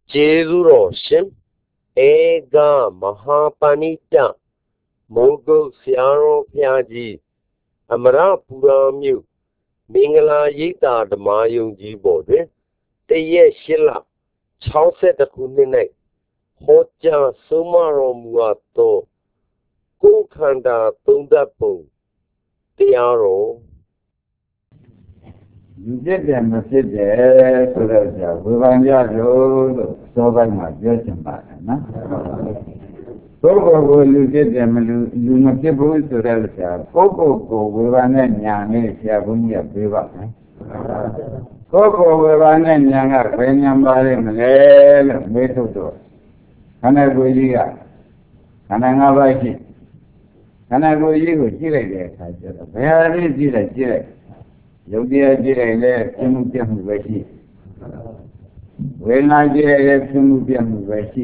Jezuro Shim Ega Mahapanita Mogo Siaro Piaji Amara Puramyu Mingala Yita the Mayung Jibode Teye Shilla Chauset the Kunine Hoja Sumaro Muato Kukanda Tundapu Tiaro လူဖြစ်တယ်မဖြစ်တယ်ဆိုတော့ကြာဝေဖန်ကြလို့စောပိုင်းမှာပြောချင်ပါတယ်နော်ပုဂ္ဂိုလ်ကိုလူဖြစ်တယ်လူမဖြစ်ဘူးဆိုတော့ကြာပုဂ္ဂိုလ်ကိုဝေဖန်တဲ့ဉာဏ်လေးဆရာဘုန်းကြီးကပြေးပါမယ်ပုဂ္ဂိုလ်ဝေဖန်တဲ့ဉာဏ်ကဘယ်ဉာဏ်ပါလိမ့်မလဲလို့မေးထုတ်တော့ခန္ဓာကိုယ်ကြီးကခန္ဓာ၅ပါးရှိခန္ဓာကိုယ်ကြီးကိုကြည့်လိုက်တဲ့အခါကျတော့ဘယ်ဟာလေးကြည့်လိုက်ရုပ်တရားကြည့်လိုက်လဲဖြစ်မှုပြမှုပဲရှိဝေဒနာကြည့်လိုက်လဲဖြစ်မှုပြမှုပဲရှိ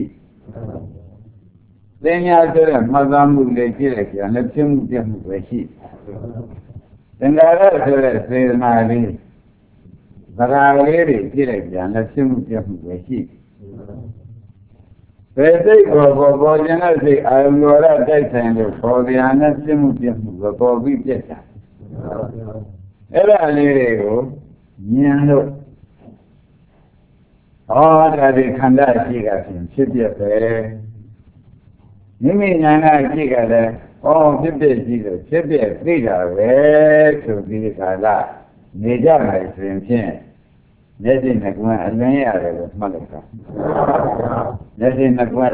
သင်ညာဆိုတဲ့မှတ်သားမှုလေးကြည့်လိုက်ပြန်လဲဖြစ်မှုပြမှုပဲရှိသင်္ခါရဆိုတဲ့စေတနာလေးသရာလေးတွေကြည့်လိုက်ပြန်လဲဖြစ်မှုပြမှုပဲရှိဘယ်စိတ်ပေါ်ခြင်းနဲ့စိတ်အာယုံရောတိုက်ဆိုင်လို့ပေါ်ပြန်နဲ့ဖြစ်မှုပြမှုပဲပေါ်ပြီးပြတ်တာအဲ့ဒါလေးတွေကိုဉာဏ်လို့ဒါဒီခန္ဓာရှိကဖြစ်ပြပဲမိမိဉာဏ်ကကြည့်ကြတယ်ဖြစ်ပြကြည့်လို့ဖြစ်ပြသိတာပဲဆိုပြီးခါလာနေကြမယ်ဆိုရင်ဖြင့်မျက်စိနဲ့ကွန်းအလင်းရတယ်လို့မှတ်လိုက်တာမျက်စိနဲ့ကွန်း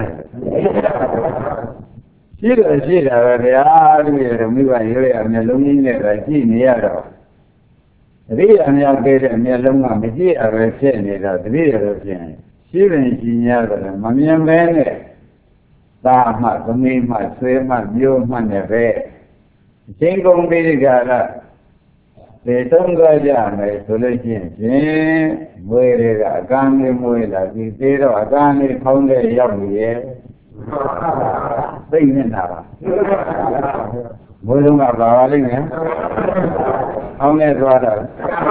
ရတယ်ရှိတာပဲဗျာဒီလိုမိဘရိုးရမျက်လုံးကြီးနဲ့ပဲကြည့်နေရတော့တတိယအများပေးတဲ့မျက်လုံးကမကြည့်ရပဲဖြစ်နေတော့တတိယလို့ဖြစ်ရင်ရှိရင်ရှိ냐တယ်မမြင်ပဲနဲ့သာမှသမီးမှဆွေမှမျိုးမှနဲ့ပဲအချင်းကုန်ပြီးကြတာဒီသုံးကြကြမယ်ဆိုလို့ရှိရင်မွေးတွေကအကန်းလေးမွေးလာပြီးသေးတော့အကန်းလေးခေါင်းလေးရောက်နေရဲ့သိနေတာပါမွေးလုံးကပါပါလိမ့်မယ်အောင်းနဲ့သွားတာ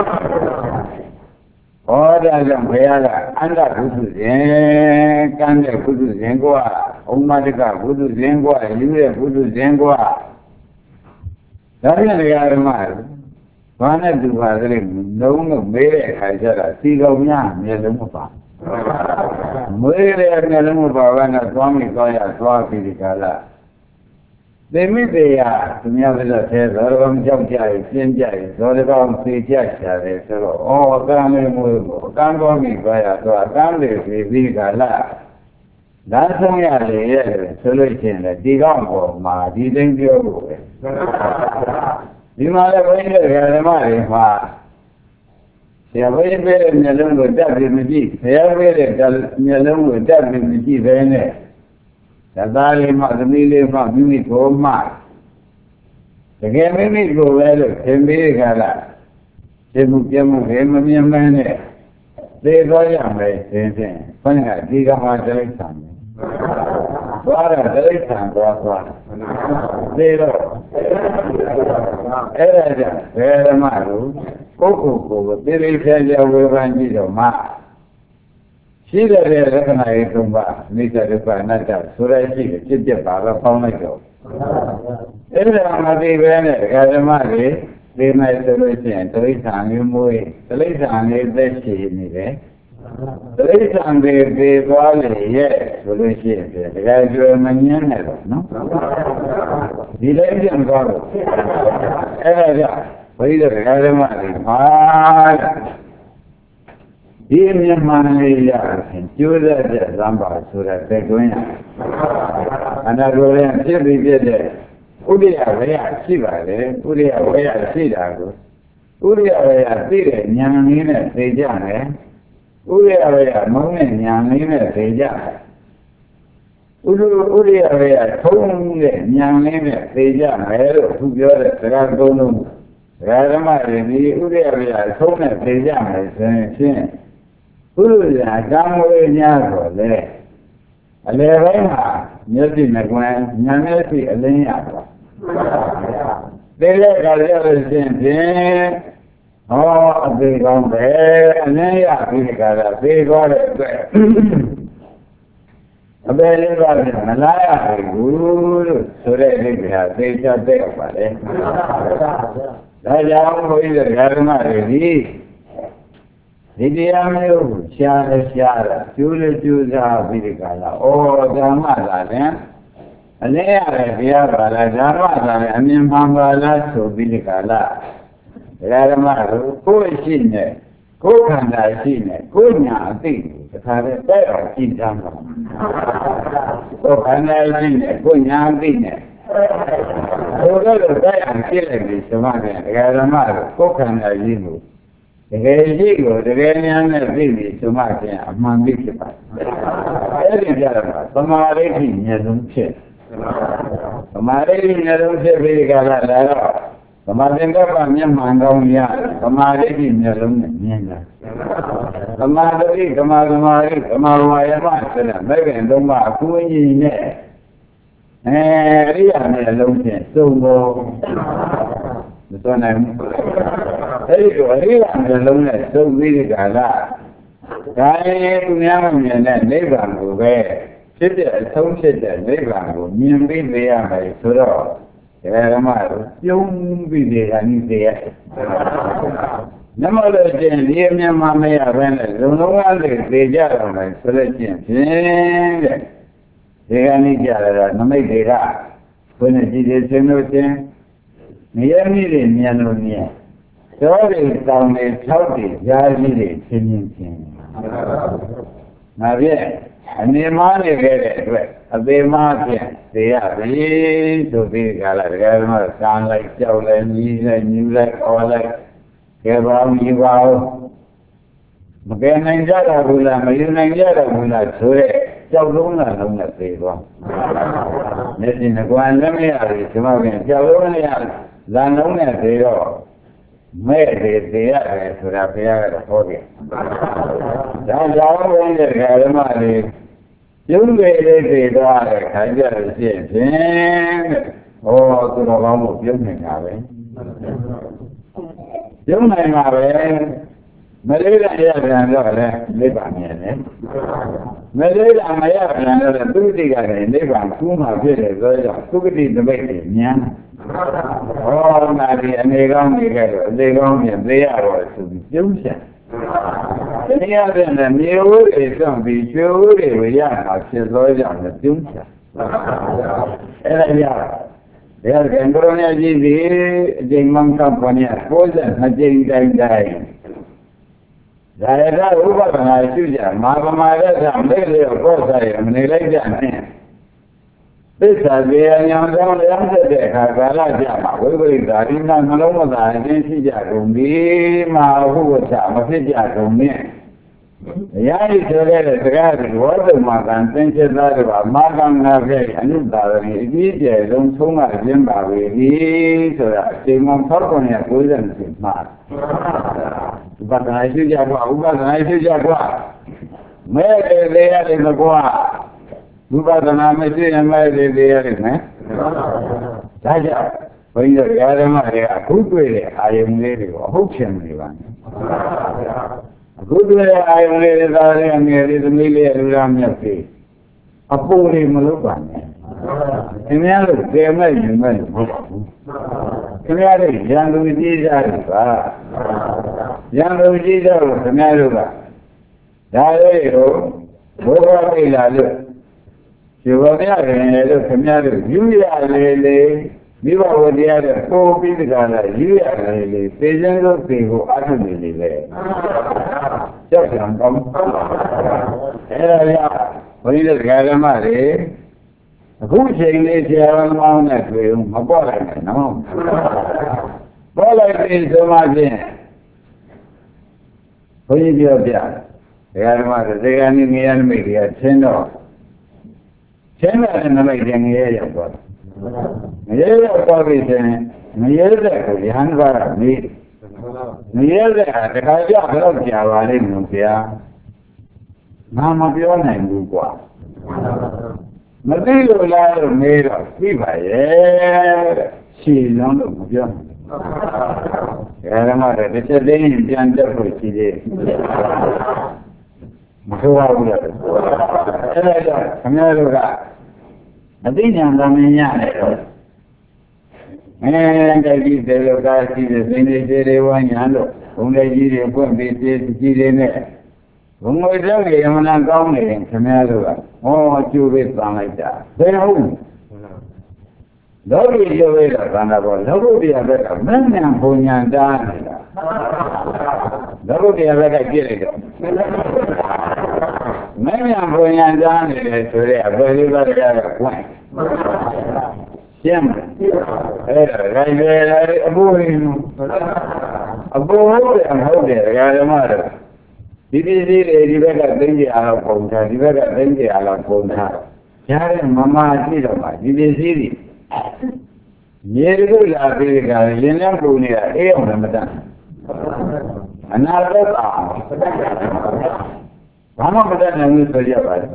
ဒါကြောင့်ဘုရားကအန္တဘုသူရှင်ကမ်းတဲ့ဘုသူရှင်ကဥမ္မာတကဘုသူရှင်ကယူတဲ့ဘုသူရှင်ကဒါပြန်တရားဓမ္မဘာနဲ့တူပါသလဲလုံးလို့မေးတဲ့အခါကျတော့စီကောင်များမျက်လုံးမပါမွေးတဲ့မျက်လုံးမပါဘဲနဲ့သွားမိသွားရသွားပြီးဒီကလာသေမိသေးရသူများလည်းသေးသော်ကောင်ကြောက်ကြရပြင်းကြရသော်ကောင်သိကြရှာတယ်ဆိုတော့အကမ်းလေးမွေးကိုအကမ်းကောင်းပြီသွားရသွားအကမ်းလေးပြီးကလာဒါဆုံးရတယ်ရဲ့ဆိုလို့ရှိရင်ဒီကောင်ပေါ်မှာဒီသိမ်းပြောဖို့ပဲဒီမှာလည်းဘုန်းကြီးတွေဓမ္မတွေမှာဆရာဘုန်းကြီးပေးတဲ့မျက်လုံးကိုတက်ပြီးမကြည့်ဆရာပေးတဲ့မျက်လုံးကိုတက်ပြီးမကြည့်ပဲနဲ့သားလေးမှသမီးလေးမှမိမိကိုမှတကယ်မိမိကိုပဲလို့သင်ပေးကြလားသိမှုပြမှုပဲမမြင်မနဲ့သိသွားရမယ်သင်ဖြင့်ဘုန်းကြီးကဒီကမှာတိရစ္ဆာန်သွားတာတိရစ္ဆာန်သွားသိတော့အဲ့ဒါကြောင့်ဘယ်ဓမ္မလို့ပုဂ္ဂိုလ်ကိုသိသိဖြည်းဖြည်းဝေဖန်ကြည့်တော့မှရှိတဲ့လက္ခဏာရေးသုံးပါးအနိစ္စဒုက္ခအနတ္တဆိုရရှိတယ်ဖြစ်ဖြစ်ပါတော့ပေါင်းလိုက်တော့အဲ့ဒါမသိပဲနဲ့ဓမ္မတွေသိနိုင်ဆိုလို့ရှိရင်တိရစ္ဆာန်မျိုးမွေးတိရစ္ဆာန်လေးသက်ရှိနေတယ်တိရစ္ဆာန်တွေပြေသွားလေရဲ့ဆိုလို့ရှိရင်တကယ်ကျွယ်မငင်းနဲ့တော့နော်ဒီလည်းပြန်သွားတော့အဲ့ဒါကြောင့်ဘုရားဓမ္မတွေမှာဒီမြန်မာလေးရရင်ကျိုးတဲ့သံပါဆိုတဲ့တက်တွင်းရအနာကိုယ်ရင်ဖြစ်ပြီးပြတဲ့ဥဒိယဝေယရှိပါတယ်ဥဒိယဝေယရှိတာကိုဥဒိယဝေယသိတဲ့ဉာဏ်လေးနဲ့သိကြတယ်ဥဒိယဝေယမုန်းတဲ့ဉာဏ်လေးနဲ့သိကြတယ်ဥဒိယဝေယထုံးတဲ့ဉာဏ်လေးနဲ့သိကြမယ်လို့သူပြောတဲ့စကားသုံးလုံးဓမ္မတွေဒီဥဒိယဝေယထုံးနဲ့သိကြမယ်ဆိုရင်ဖြင့်ဘုရားကံဝေညာဆိုလေအလေပိုင်းမှာမျက်စိနဲ့ကွယ်ဉာဏ်မျက်စိအလင်းရတော့သိတဲ့အခါကျတော့ဖြင့်အသေးကောင်းပဲအလင်းရပြီးကြတာသိသွားတဲ့အတွက်အပေလေးပါးမလားရဘူးလို့ဆိုတဲ့အိဗေဟာသေချာတဲ့ပါလေဒါကြောင့်ဘုန်းကြီးတို့ဓမ္မတွေဒီတရားမျိုးကိုရှားလဲရှားတာကျိုးလဲကျိုးစားပြီးဒီကလာဩဓမ္မသာလည်းအလင်းရတယ်တရားပါလားဓမ္မသာလည်းအမြင်မှန်ပါလားဆိုပြီးဒီကလာဓမ္မတို့ကိုယ်ရှိနေကိုယ်ခန္ဓာရှိနေကိုယ်ညာအသိတခါတည်းတဲ့အောင်ကြည့်ကြမှာကိုယ်ခန္ဓာရှိနေကိုယ်ညာအသိနေဘုရားတို့တဲ့အောင်ကြည့်လိုက်ပြီဓမ္မနဲ့ဓမ္မတို့ကိုယ်ခန္ဓာရှိလို့တကယ်ရှိကိုတကယ်ဉာဏ်နဲ့သိပြီဓမ္မချင်းအမှန်သိဖြစ်ပါတယ်အဲ့ဒီကြတော့သမာဓိဋ္ဌိဉာဏ်ဆုံးဖြစ်သမာဓိဋ္ဌိဉာဏ်ဆုံးဖြစ်ပြီးကြတာတော့သမာသင်္ကပ္ပမျက်မှန်ကောင်းရသမာဓိဋ္ဌိမျက်လုံးနဲ့မြင်တာသမာဓိသမာဓိသမာဝါယမဆိုတဲ့မဲ့ခင်သုံးပါအကူအညီနဲ့အရိယာနဲ့အလုံးဖြင့်စုံပေါ်မစွမ်းနိုင်ဘူးအဲ့ဒီတော့အရိယာနဲ့အလုံးနဲ့စုံပြီးဒီကလာဒါရင်သူများမမြင်တဲ့နိဗ္ဗာန်ကိုပဲဖြစ်တဲ့အဆုံးဖြစ်တဲ့နိဗ္ဗာန်ကိုမြင်ပြီးသိရမယ်ဆိုတော့ဓမ္မတို့ပြုံးပြီးဒီကနေ့သိရတယ်နမလို့ချင်းဒီအမြင်မှမရဘဲနဲ့လုံလုံးကားလေးသိကြတော့မယ်ဆိုလို့ချင်းဖြင့်တဲ့ဒီကနေ့ကြတော့နမိတ်တွေကဘုန်းကြီးကြည်စင်လို့ချင်းနေရမိတွေမြင်လို့မြင်သောတွေတောင်းတွေဖြောက်တွေကြားကြီးတွေချင်းချင်းငါပြည့်အနေမားနေခဲ့တဲ့အတွက်အသေးမားဖြင့်သိရပြီဆိုပြီးကြလာတယ်ဓမ္မစံလိုက်ကြောက်လိုက်ညီးလိုက်ညူးလိုက်အော်လိုက်ကဲပါဦးညီပါဦးမကဲနိုင်ကြတာဘူးလားမယူနိုင်ကြတာဘူးလားဆိုရဲကြောက်လုံးလားလုံးနဲ့သိသွားမျက်စိနဲ့ကွာလည်းမရဘူးဒီမှာပြန်ကြောက်လုံးနဲ့ရလာလုံးနဲ့သိတော့မဲ့တယ်သိရတယ်ဆိုတာဘုရားကဟောတယ်ဒါကြောင့်ဘုန်းကြီးဓမ္မတွေပြုံးလေလေးသိသွားတယ်ခိုင်းကြလို့ရှိရင်ဖြင့်ဟောသူတော်ကောင်းကိုပြုံးနေတာပဲပြုံးနိုင်မှာပဲမလေးကရပြန်တော့လည်းနိဗ္ဗာန်မြင်တယ်မလေးကမရပြန်တော့သူတိကလည်းနိဗ္ဗာန်ကူးမှာဖြစ်တယ်ဆိုတော့သုဂတိသမိတ်ကိုဉာဏ်ဟောနာဒီအနေကောင်းနေကြတော့အနေကောင်းပြန်သိရတော့ဆိုပြီးပြုံးပြန်တရားတဲ့နဲ့မြေဝိုးတွေဆောင်ပြီးကျွေးဝိုးတွေရတာဖြစ်သောကြောင့်ပြုံးပြန်အဲ့ဒါရဘယ်ကံကရုဏာကြီးဒီအကျဉ်းမှန်ကပေါ်နေ92ကျင်းတိုင်းတိုင်းဒါရကဥပဒနာရှိကြမာပမာရသမေလေကောဆိုင်မနေလိုက်ကြနဲ့သစ္စာပြေညာဆောင်လျမ်းတဲ့အခါကာလကြမှာဝိပရိသဓိနာနှလုံးမသာအင်းရှိကြကုန်ပြီမာဟုဝချမဖြစ်ကြကုန်နဲ့တရားဤဆိုတဲ့စကားကိုဝတ်တုံမှာကံသင်္ချစ်သားတို့ကမာကံငါဖြင့်အနုတာရီအကြီးကျယ်ဆုံးဆုံးမခြင်းပါပဲဒီဆိုတာအချိန်မှ1990မှာဥပဒနာရှိကြကွာဥပဒနာရှိကြကွာမဲ့လေရတယ်မကွာဥပဒနာမရှိရင်မဲ့လေရတယ်မယ်ဒါကြောင့်ဘုန်းကြီးတို့ဓမ္မတွေကအခုတွေ့တဲ့အာယုန်လေးတွေကိုအဟုတ်ချင်နေပါနဲ့အခုတွေ့တဲ့အာယုန်လေးတွေသာလည်းအငယ်လေးသမီးလေးလူသားမြတ်သေးအပေါ်လေးမလုပ်ပါနဲ့ခင်ဗျားတို့တည်မဲ့ယူမဲ့မဟုတ်ပါဘူးခင်ဗျားတို့ရန်သူကြီးကြတယ်ပါရန်သူကြီးကြလို့ခင်ဗျားတို့ကဒါလေးကိုဘုရားပြလာလို့ဒီဘုရားရင်လို့ခင်ဗျားတို့ယူရလေမိဘဝတရားတဲ့ပို့ပြီးတကလားယူရလေသေခြင်းလို့သေကိုအထုနေလေပဲကြောက်ကြံကောင်းအဲ့ဒါရဘုန်းကြီးတို့ဓမ္မတွေအခုချိန်လေးဆရာတော်မောင်းနဲ့တွေ့မပေါ်လိုက်နဲ့နော်ပေါ်လိုက်ပြီဆိုမှဖြင့်ဘုန်းကြီးပြောပြဓမ္မတွေသေကနိငရနမိတ်တွေကချင်းတော့ချင်းတဲ့နမိတ်တွေငရဲရောက်သွားတယ်ငရဲရောက်သွားပြီဆိုရင်ငရဲတဲ့ကိုရဟန်းပါရမေးငရဲတဲ့ဟာတခါကြတော့ကြာပါလိမ့်မယ်ဗျာငါမပြောနိုင်ဘူးကွာမသိလို့လားလို့မေးတော့သိပါရဲ့ရှင်းလုံးလို့မပြောနိုင်ဘူးဓမ္မတွေတစ်ချက်တည်းပြန်တက်ဖို့ရှိသေးတယ်မဆိုပါဘူးလားအဲ့ဒါခင်ဗျားတို့ကအသိဉာဏ်သာမင်းရတယ်တော့တိုက်ကြီးတွေလို့ကားရှိတဲ့စိနေတွေဝန်းညာလို့ဘုံလေးကြီးတွေပွင့်ပြီးပြည့်ကြီးတွေနဲ့ဘုံငွေတော့ရမနာကောင်းနေတယ်ခင်ဗျားတို့ကဟောကျိုးပေးပန်လိုက်တာဘယ်ဟုတ်လောကီကျိုးပေးတာကံတာပေါ့လောကုတ္တရာဘက်ကမဉ္ဇဉ်ဘုံညာတားနေတာလောကုတ္တရာဘက်ကကြည့်လိုက်တော့မဉ္ဇဉ်ဘုံညာတားနေတယ်ဆိုတဲ့အပေလေးပါးကပွင့်ရှင်းအဲ့ဒါရိုင်းလေအဘိုးရင်းအဘိုးဟုတ်တယ်မဟုတ်တယ်ဓမ္မတော့ဒီပစ္စည်းတွေဒီဘက်ကသိကြအောင်ပုံထားဒီဘက်ကသိကြအောင်ပုံထားရားတဲ့မမကြည့်တော့မှဒီပစ္စည်းတွေရေရုပ်လာပြီးကရင်နဲ့ပုံနေတာအေးအောင်မတတ်အနာဂတ်အောင်ဘာမှမတတ်နိုင်ဘူးဆိုရပါတယ်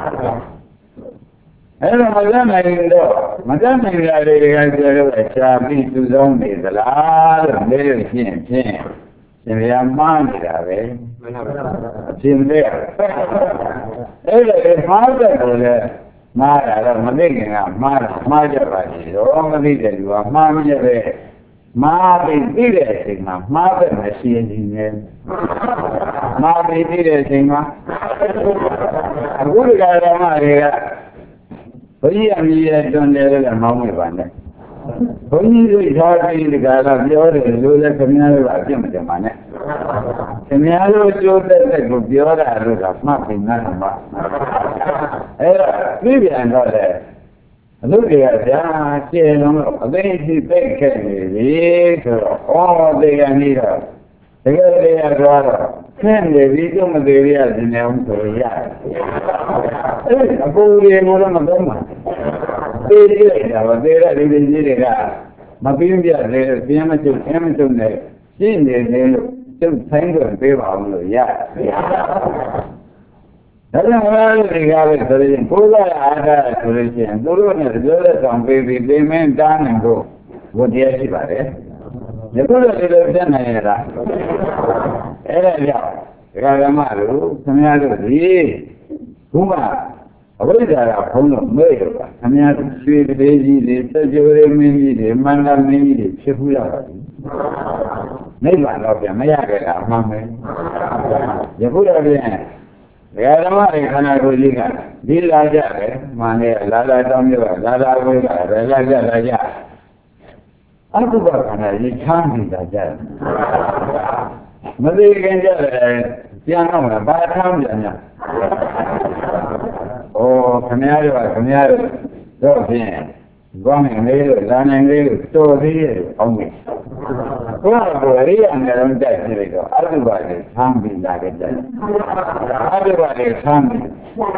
အဲ့တော့မတတ်နိုင်တော့မတတ်နိုင်ရတဲ့ကပြောတော့ရှားပြီးသူဆုံးနေသလားလို့မေးလို့ရှင်းဖြင့်ရှင်ဗျာမှားနေတာပဲမှန်ပါဗျာအရှင်သေးအဲ့ဒါလေမှားတယ်ဆိုလေမှားတာတော့မသိခင်ကမှားတာမှားကြပါစီတော့မသိတဲ့လူကမှားမရပဲမှားပြီးသိတဲ့အချိန်မှာမှားပဲမရှိရင်ဒီနဲ့မှားပြီးသိတဲ့အချိန်မှာအခုဒီကရမတွေကဘုရားအမြဲတွန်းတယ်လည်းမောင်းနေပါနဲ့ဘုန်းကြီးတို့ထားပြီးဒီကလာပြောတယ်လို့လည်းခင်ဗျားတို့အပြစ်မတင်ပါနဲ့ခင်ဗျားတို့ကြိုးတက်တဲ့ကိုပြောတာလို့ကမှတ်ပြီးနားမှာအဲ့ဒါပြပြန်တော့လေအလုပ်တွေကဗျာရှင်းလုံးတော့အသိရှိသိခဲ့နေပြီဆိုတော့ဩတေကနေ့တော့တကယ်တရားသွားတော့ဆင်းနေပြီကျုံမသေးရစနေအောင်ဆိုရတယ်အဲ့အကူရေကိုတော့မတော့မှာသေးသေးလိုက်တာပါသေးတဲ့လူတွေကြီးတွေကမပြင်းပြသေးတယ်ပြင်းမချုပ်ပြင်းမချုပ်နဲ့ရှင်းနေတယ်လို့ကျုပ်ဆိုင်တော့ပေးပါအောင်လို့ရတယ်ဒါကြောင့်ဘာလို့ဒီကားလဲဆိုရင်ကိုယ်ကအားတာဆိုလို့ရှိရင်သူတို့နဲ့ပြောတဲ့ဆောင်ပေးပြီးသိမင်းတားနိုင်ဖို့ဘုရားရှိပါတယ်။ဒီလိုလိုပြနိုင်ရတာအဲ့ဒါကြောင့်ဒကာဓမ္မတို့ခင်ဗျားတို့ဒီဘုရားအဝိဇ္ဇာကဘုံတော့မဲရပါခင်ဗျားတို့ရွှေသေးကြီးတွေစကြဝဠာမင်းကြီးတွေမန္တမင်းကြီးတွေဖြစ်ဘူးရပါဘူး။နိဗ္ဗာန်တော့ပြန်မရခဲ့တာအမှန်ပဲ။ယခုတော့ပြန်ဒကာဓမ္မတွေခန္ဓာကိုယ်ကြီးကဒီလာကြတယ်မှန်တယ်လာလာတောင်းပြလာလာဝေးကလည်းလာကြလာကြအတုပခန္ဓာကြီးချမ်းနေတာကြတယ်မသိခင်ကြတယ်ပြန်တော့မှာဘာထမ်းပြန်ညာဩခင်ဗျားတို့ကခင်ဗျားတို့တော့ဖြင့်ကောင်းနေလေလို့လာနိုင်လေလို့တော်သေးရဲ့အောင်းနေကိုယ်ကရိယာနဲ့တော့တိုက်နေလိုက်တော့အတုပတွေချမ်းပြီးလာကြတယ်အတုပတွေချမ်းပြီး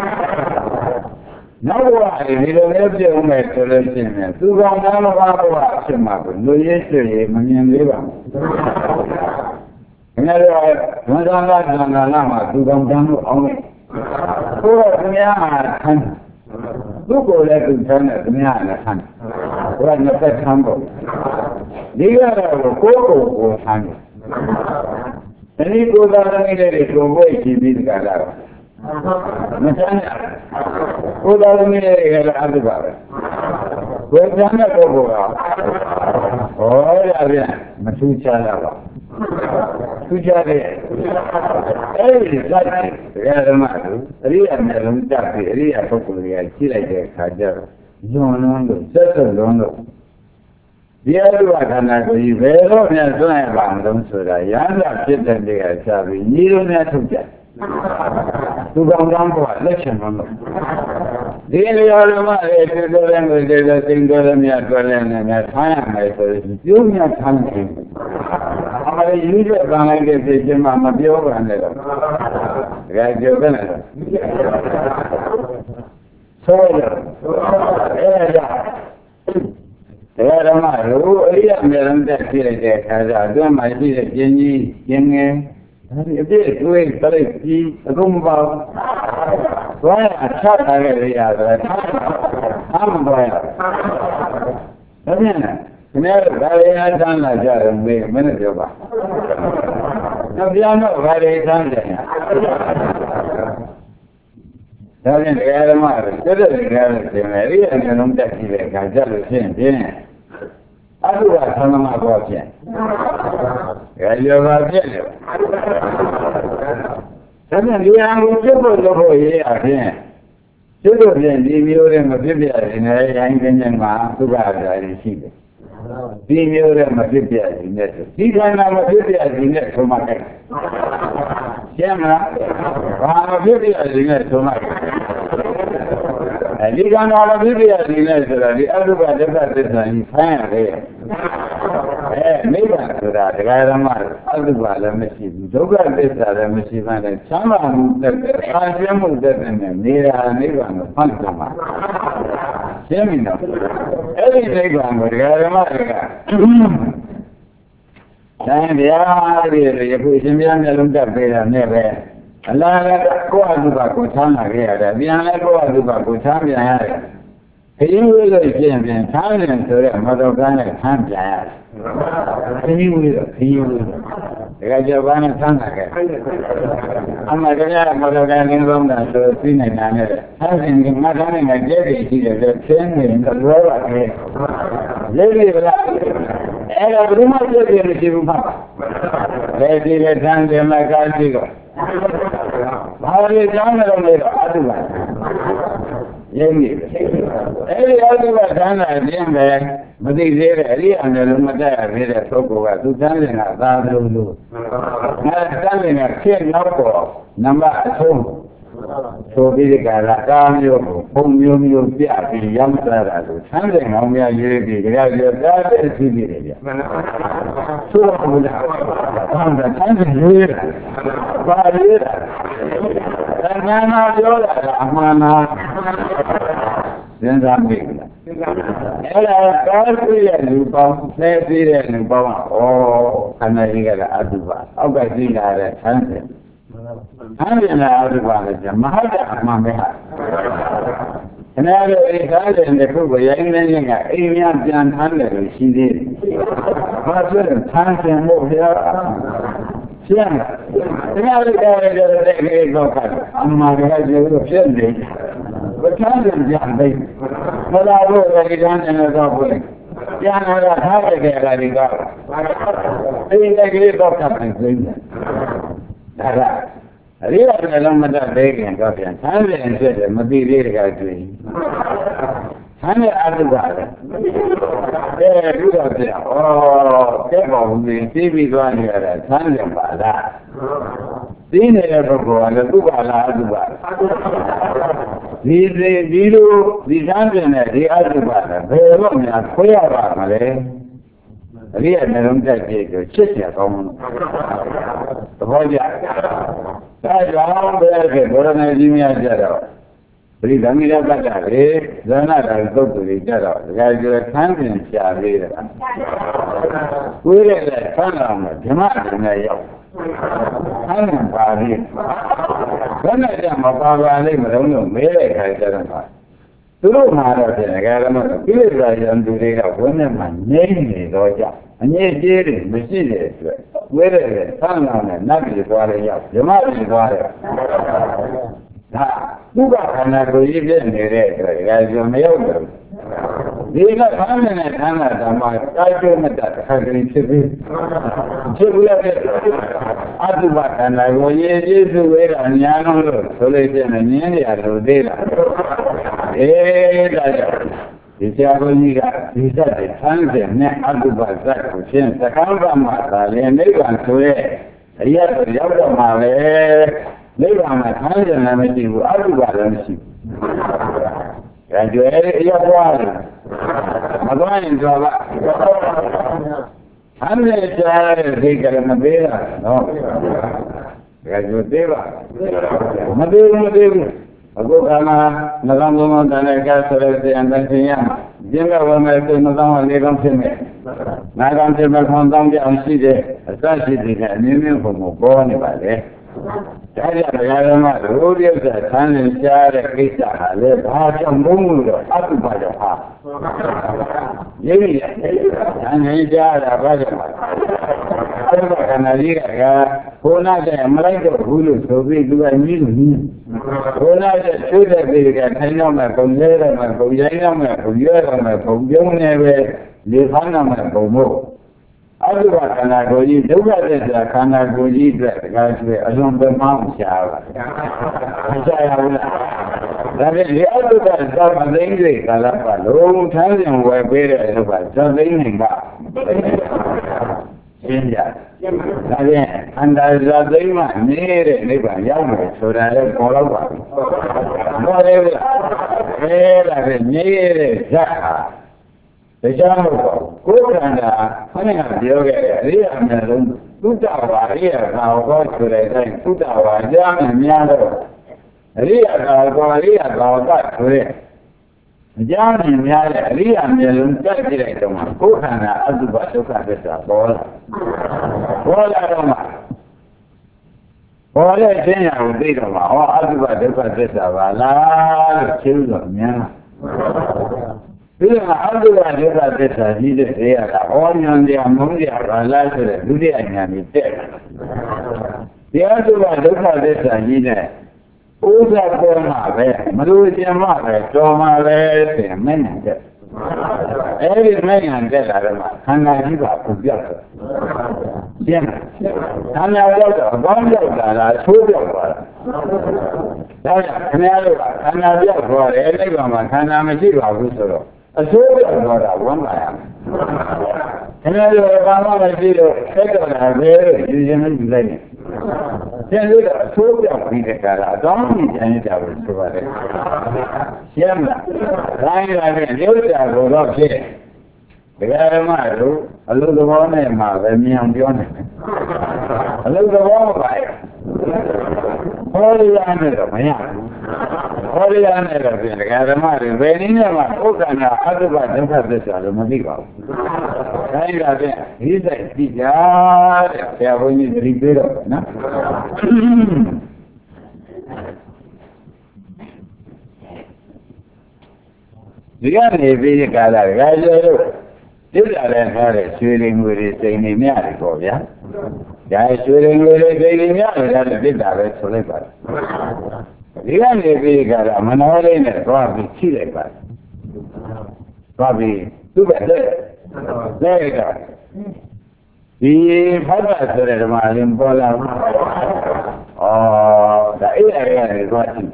နောက်ဘဝဒီလိုမျိုးပြုံးမယ်ဆိုလို့ရှိရင်သူကောင်သားမပါဘဝအဖြစ်မှာကိုလူရည်ဆွေမမြင်သေးပါဘူး။ခင်ဗျားတို့ကဝန်ဆောင်လာဆန္ဒလာမှာသူကောင်သားလို့အောင်တယ်။ကိုယ်ကခင်ဗျားမှာဆန်းသူ့ကိုယ်လည်းသူဆန်းတယ်ခင်ဗျားလည်းဆန်းတယ်။ကိုယ်ကနှစ်သက်ဆန်းဖို့ဒီကတော့ကိုယ်ကိုဆန်းတယ်။ဒီကိုယ်သားသမီးတွေကိုဘွေ့ကြည့်ပြီးတကလားမဆန်းရကိုယ်တော်သမီးတွေကလည်းအတုပါပဲကိုယ်ဆန်းတဲ့ပုဂ္ဂိုလ်ကဟောရပြန်မထူးခြားတော့ပါထူးခြားတဲ့အဲ့ဒီစတဲ့ဓမ္မတို့အရိယာနဲ့လုံးတက်ပြီးအရိယာပုဂ္ဂိုလ်တွေကရှိလိုက်တဲ့အခါကျတော့ညွန်လွန်းလို့စက်စုံလွန်းလို့ဒီအရုပခန္ဓာကြီးဘယ်တော့မှစွန့်ရပါမလို့ဆိုတာရဟန္တာဖြစ်တဲ့နေရာချပြီးညီတို့နဲ့ထုတ်ကြသူကောင်ကောင်းကလက်ချင်လို့ဒီနေရာဓမ္မတွေတွေ့တဲ့ကိုသိတဲ့သိတော်တဲ့မြတ်တွေ့တဲ့နဲ့ထားရမယ်ဆိုရင်ပြုံးမြတ်ထားတယ်အမလေးယူတဲ့ကံလိုက်တဲ့ဖြစ်ချင်းမှမပြောပါနဲ့တော့ဒါကြပြောတယ်ဆိုရအဲ့ဒါဓမ္မတို့အရိယာမေရံတက်ဖြစ်လိုက်တဲ့အခါကျအတွင်းမှာရှိတဲ့ပြင်းကြီးပြင်းငယ်ဒါဒီအပြည့်တွေးတလိုက်ပြီးအကုန်မပါဘူး။သွားရအချထားခဲ့ရရတယ်။အားမသွားရ။ဒါဖြင့်ခင်ဗျားတို့ဗာရိယသမ်းလာကြတယ်မေးမင်းပြောပါ။နောက်ပြန်တော့ဗာရိယသမ်းတယ်။ဒါဖြင့်တရားဓမ္မတွေတက်တဲ့တရားတွေသင်မယ်ဒီအမျိုးလုံးတက်ကြည့်တဲ့အခါကျလို့ရှိရင်ဖြင့်အတုဝသံဃာဘောဖြင့်ရောပါဖြစ်တယ်ဒါဖြင့်ဒီအမှုဖြစ်ဖို့လုပ်ဖို့ရေးအပြင်ကျွတ်လို့ဖြင့်ဒီမျိုးတွေမဖြစ်ပြရင်လည်းရိုင်းကင်းခြင်းမှာသုခအရာတွေရှိတယ်ဒီမျိုးတွေမဖြစ်ပြရင်လည်းဒီခန္ဓာမဖြစ်ပြရင်လည်းသုံးမခဲ့ရှင်းမလားဘာမဖြစ်ပြရင်လည်းသုံးမခဲ့ဒီကံတော်မဖြစ်ပြရင်လည်းဆိုတာဒီအတုပဒုက္ခသစ္စာကြီးဖမ်းရတယ်နိဗ္ဗာန်ဆိုတာတရားဓမ္မအတုပလည်းမရှိဘူးဒုက္ခသစ္စာလည်းမရှိမှလည်းချမ်းသာမှုသက်သက်အာရှင်းမှုသက်သက်နဲ့နေတာနိဗ္ဗာန်ကိုဖမ်းကြမှာရှင်းပြီနော်အဲ့ဒီနိဗ္ဗာန်ကိုတရားဓမ္မတွေကတိုင်းတရားတွေယခုရှင်များမျက်လုံးတက်ပေးတာနဲ့ပဲအလားလည်းကိုယ့်အတုပကိုချမ်းသာခဲ့ရတယ်ပြန်လည်းကိုယ့်အတုပကိုချမ်းပြန်ရတယ်ခရီးဝေးလို့ပြင်ချမ်းတယ်ဆိုတော့မတော်ကားနဲ့ချမ်းပြန်ရတယ်ခရီးဝေးဒါကြဘာနဲ့ဆန်းတာခဲ့အမှန်တရားမတော်ကားနေတော့တာဆိုသိနေတာနဲ့ဆန်းရင်ဒီမှာထားနေတာကျဲတည်ရှိတယ်ဆိုသင်းနေတော့လောပါခဲ့လေးလေးလားအဲ့ဒါဘယ်မှကျဲတည်မရှိဘူးမှာလေဒီလေဆန်းတယ်မကားရှိတော့ဘာလို့ကြောင်းနေတော့လဲတော့အတုပါရင်းနေအဲ့ဒီအတုပသံဃာအင်းပဲမသိသေးတဲ့အရိယာမျိုးလုံးမတတ်ရသေးတဲ့ပုဂ္ဂိုလ်ကသူသံဃာသာလို့လို့ငါသံဃာခေနောက်ပေါ်နံပါတ်အဆုံးဆိုပြီးဒီကလာကားမျိုးကိုပုံမျိုးမျိုးပြပြီးရောက်လာတာလို့သံဃာငောင်းများရေးပြီးကြရပြတာတဲ့ရှိနေတယ်ဗျဆိုတော့ဘုရားသံဃာရေးတာပါရေးတာသံဃာနာပြောတာအမှန်လားစဉ်းစားမိလားအဲ့ဒါကားပြည့်ရဲ့လူပေါင်းဆဲပြီးတဲ့လူပေါင်းကဩခန္ဓာကြီးကအတုပါအောက်ကရှိလာတဲ့ဆန်းတယ်ဆန်းတယ်လားအတုပါလဲမဟုတ်တဲ့အမှန်ပဲဟာခဏလေးဒီကားတဲ့ပုဂ္ဂိုလ်ရိုင်းနေခြင်းကအိမ်များပြန်ထမ်းတယ်လို့ရှိသေးတယ်ဘာဖြစ်လဲဆန်းတယ်မို့ဗျာရှင်းလားဒီမှာလည်းကြတဲ့ဒီကောကအမှန်ကကျေလို့ဖြစ်နေဘယ်ချမ်းပြန်ကြတယ်မလာလို့ဒီကံနဲ့တော့ဘုရားပြန်လာထားရခဲ့တာဒီကဒီလည်းကလေးတော့ကပ်နေသေးတယ်ဒါကအရိယာတွေလုံးမတတ်သေးခင်တော့ပြန်ဆန်းပြန်ဖြစ်တယ်မသိသေးတဲ့ကတွေ့ဆန်းတဲ့အတုပါလေဒီတော့ပြန်ကဲပါဦးဒီပြီးသွားနေရတာဆန်းပြန်ပါလားသိနေတဲ့ပုဂ္ဂိုလ်ကလည်းသူ့ပါလားအတုပါဒီလိုဒီဆန်းပြန်တဲ့ဒီအတုပါလည်းဘယ်တော့မှခွဲရပါမလဲအရိယာနှလုံးတက်ကြည့်ကိုချစ်ရကောင်းလို့သဘောကျဒါကြောင့်ပဲဘောရဏကြီးများကြတော့ပရိသမိရပတ်တာလေဇာနာတော်သုတ်တူတွေကြတော့ဒကာကျော်ဆန်းပြင်ရှာသေးတယ်ကိုယ်ရဲ့ဆန်းလာမှဓမ္မတွေနဲ့ရောက်ဆန်းနေပါလေဘယ်နဲ့ကြမပါပါလိမ့်မလို့မဲတဲ့ခါကျတော့သူတို့မှာတော့တဲ့ဒကာဓမ္မကိလေသာရံသူတွေကဝန်းထဲမှာငြိမ့်နေတော့ကြအငြိကျေးတွေမရှိတဲ့အတွက်ဝဲတဲ့ဆန်းလာနဲ့နတ်ပြည်သွားရရောက်ဓမ္မပြည်သွားရဒါဘုရားခန္ဓာကိုရည်ပြည့်နေတဲ့အတွက်ဒါကြမရောက်ဘူးဒီကခန္ဓာနဲ့ခန္ဓာဓမ္မတာကျုံးတဲ့အခါကလေးဖြစ်ပြီးဖြစ်ပြီးတဲ့အတုပခန္ဓာကိုရည်ကျေးစုဝဲတာညာလို့ဆိုလို့ရှိရင်ငင်းရလို့သေးတာဒါကြောင့်ဒီဆရာတော်ကြီးကဒီဇတ်တွေဆန်းတယ်နဲ့အတုပဇတ်ကိုရှင်းသက္ကန့်ကမှာဒါလည်းနိဗ္ဗာန်ဆိုတဲ့အရာကိုရောက်တော့မှာပဲနိဗ္ဗာန်မှာဆန်းတယ်လည်းမရှိဘူးအတုပလည်းမရှိဘူးဒါကြွယ်အရာသွားတယ်မသွားရင်တော့ကဆန်းတယ်ကြားတဲ့ဒီကရမသေးတာနော်ဒါကြွယ်သေးပါမသေးဘူးအခုကမှနှကောင်းသုံးကောင်းတန်တဲ့ကဆိုတဲ့ဆရာတန်ရှင်ရကျင်းကဝမဲ့ဆိုနှကောင်းက၄ကောင်းဖြစ်မယ်ငါးကောင်းဖြစ်မဲ့ခွန်တောင်းပြအောင်ရှိတယ်အစရှိတယ်ကအနည်းငယ်ပုံပေါ်နေပါလေဒါကြောင့်ဓမ္မတို့ရုပ်ကဆန်းနေရှားတဲ့ကိစ္စဟာလေဘာကြောင့်မုန်းလို့တော့အတုပါတော့ဟာရင်းရဆန်းနေရှားတာဘာကြောင့်အ Ada karena dia kona ada mereka dulu sobi dua minggu. Kona ada sudah berikan hanya mereka di sana mereka mau. Ada karena goji juga ada karena goji kasih asam bermau siapa. Saya tapi dia tu kan sama dengan kalau kalau thằng yang quay về rồi phải cho đến hình bạc. Xin chào. Tapi anda jadi mana ni banyak ni saudara kalau buat. Boleh lah ni dah. Jangan lupa, anda hanya dia dia menurut sudah waria kalau sudah sudah wajar menyala. Ria kalau tak boleh. Jangan menyala ria meluncat tidak cuma. Kerana ada basukan besar bola. Bola rumah. Bola jenis di rumah. Oh ada basukan besar bola. Cilurnya. Bila ada basukan besar hidup dia. Orang yang dia mungkin bola sudah dunia yang itu. Dia ada basukan besar hidup. Udah pernah manusia mana cuma mana mana ada karena juga kubiak siapa karena ada bangga ada sudah karena dia keluar ini cuma karena masih bagus tu sudah keluar bangga karena dia bangga masih sekarang ada di jenis lain. Jadi sudah tidak ada dong ini jauh sebalik. Siapa? Lain dia sudah berdoa sih. Begala malu, lalu doa ni malu mian dia ni. Lalu doa baik. Orang ni tu banyak. Orang ni tu begala malu. Begini malu bukan ada banyak kerja mesti kau. Lain lagi, ini tidak. Saya punya ribet, na. Dia ni bila kalau tidak ada suling guru ini ni ada kau ya. Jadi suling guru ini ada tidak ada selepas. Dia ni bila kalau mana orang ni kau bici lepas. Kau bici tu betul. Lega. Di pada sudah malam bola. Oh, dah ini kuat.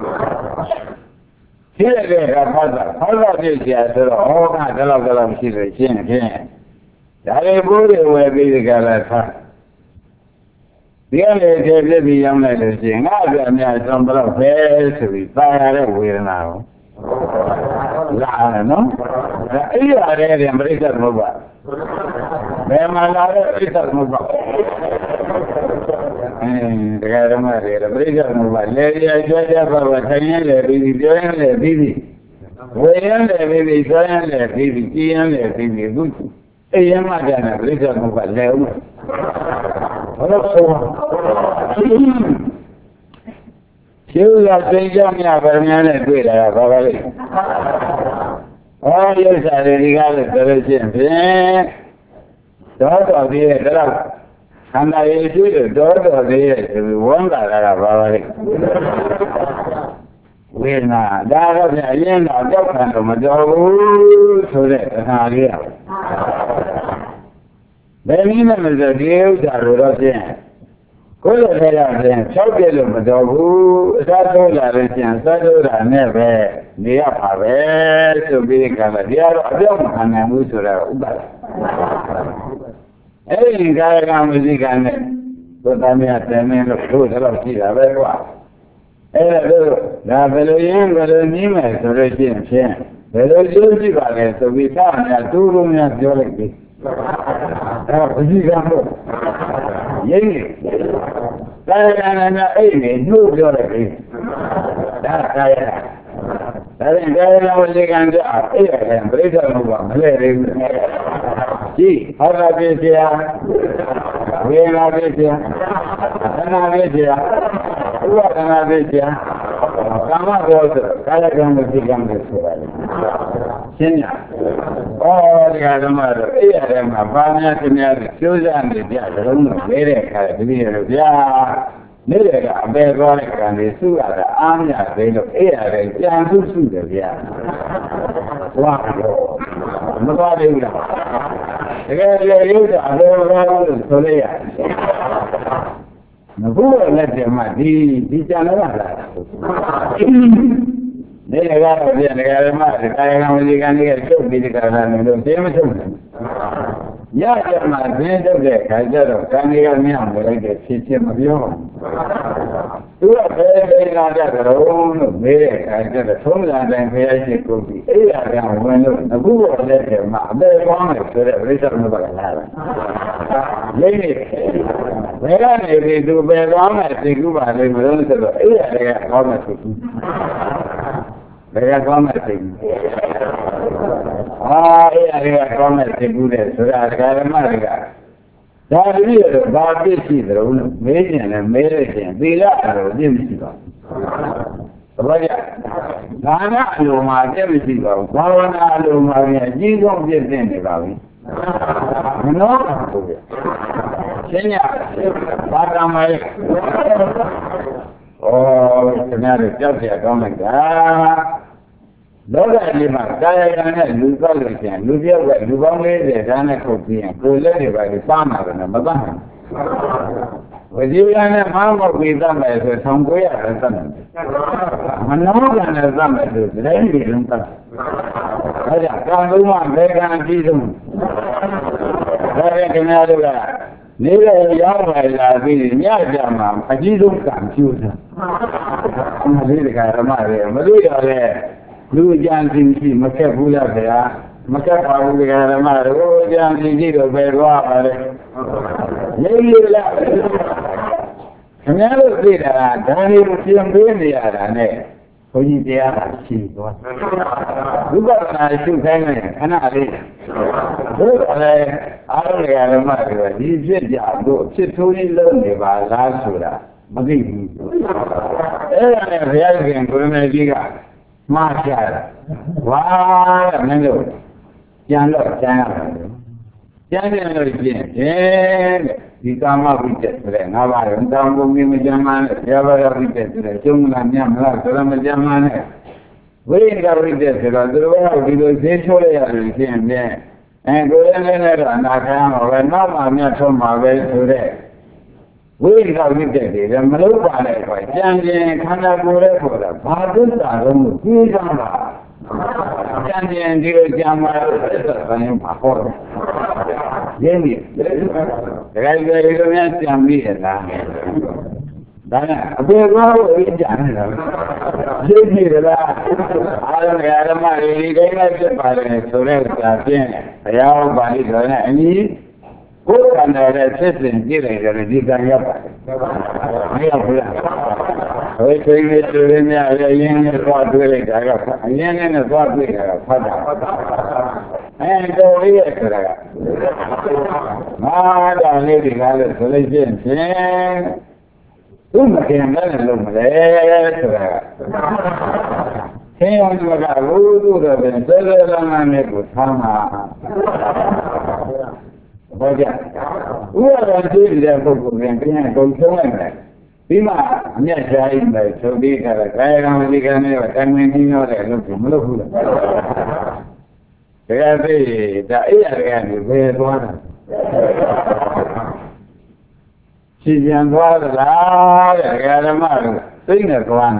Siapa pada dia sudah orang dalam sini. Dari boleh wajib kalau dia lebih yang lain sih. Ada ni sambil Facebook, bayar wirna. Lah, no? Iya ada yang berikan mubah. Memang ada berikan mubah. Sekarang ada berikan mubah. Lihat aja bawa saya lebih dia lebih. Wayan lebih saya lebih kian lebih buku. Yang ada berikan mubah lewu. Kalau semua. Siapa sejam yang bermain itu adalah bagai. Oh, ya saya lihat terus ni. Dua dia terus. Anda itu dua dia wanda adalah bagai. Wena, dah ada yang ada kan macam sudah hari. Begini macam dia jalan dia. Kalau saya cakap macam satu dah ni dia apa sebi kalau dia ada mana musuh ubah. Kalau kamu di sana, kami ada ni tu terus tidak berbuat. Dah belum ni macam terus ni. Belum jadi kalau sebi sana turunnya jauh lagi. Pergi kamu. Ini. Karena ini juga lagi. Dah kaya. Tapi kaya boleh kan dia. Yang berita mubah. Si, apa dia? Wena dia? Mana dia? Uwakana Vijaya, Kama Rosa, Kalakam Vikam Visual. Sinya. Oh, the Adamar, Ayama, Bana, Susan, the Yadam, Mere, Via, Mere, Begonik, and the Suga, Anya, they look air, and Suga, yeah. Wow. Nobody will. Who let them the channel? They got the I get so busy and don't say much. Yeah, my friend of the Kaiser, Kaniga Miam, I get system of your own. You are very not at home, very, I get a phone and where she could be. Who will let them? Very long to the return of a lady. Where they do very long as they go by the millions of the they are commenting. Ah, they are commenting good, so that I am America. That is about this either, Median and American, be that, Jimmy. Nana, you might ever see them. One, you might you don't get anybody. No, Kenya, what am I? Oh, it's not just a comment. Loga lima, Diana, Luca, Lucia, Lubang, Dana Copi, and Kuleti by the farmer and the Madame. With you and a mamma with them as a somewhere as them. Manogan as them as a lady in touch. I can't do one, they can't see them. Very canada. Neither young as I mean, Yajama, I don't confuse them. Maria, Blue Jansi, Macapula, Macapa, Maro, Jansi, Berwa. Canelo Vida, Danny Museum, Hoji they are cheap. You got a shoe hanging, and I don't get a matter. He's a job, sit to his lonely by last Suda. Magigi. Everything could make Giga. Marshall. Wow, Mendo. Janlo, Janlo. Janlo, you come up with it today. Now I don't come to me with Jaman, Java with it today. Jumla, Yamla, Jaman. We got with it, the world, because they show you and there. And go in there, and I come over, I'm not from my way today. We got with it, and Malupa, Janji, Kanagura, for the Pardon, Pizama. Janji and Dio Jama, Jamie, the guy is a man. Dana, a big row in Janna. Jamie, I don't get a money, they like the party, so that's a young body, and he. Go and assist in giving the Redigan Yapa. I think it to him, a young is what we got, a young is what we got. And go here. Ah, lady got a solution. Whom can look there? Hey, on the Garu, the Venezuela, and it was Hama. Who are doing that book and go somewhere? Pima, I'm not saying that so big as a guy on the camera, and when you know that look from they are the air and the water. She's young water, I got a mother, sing a one.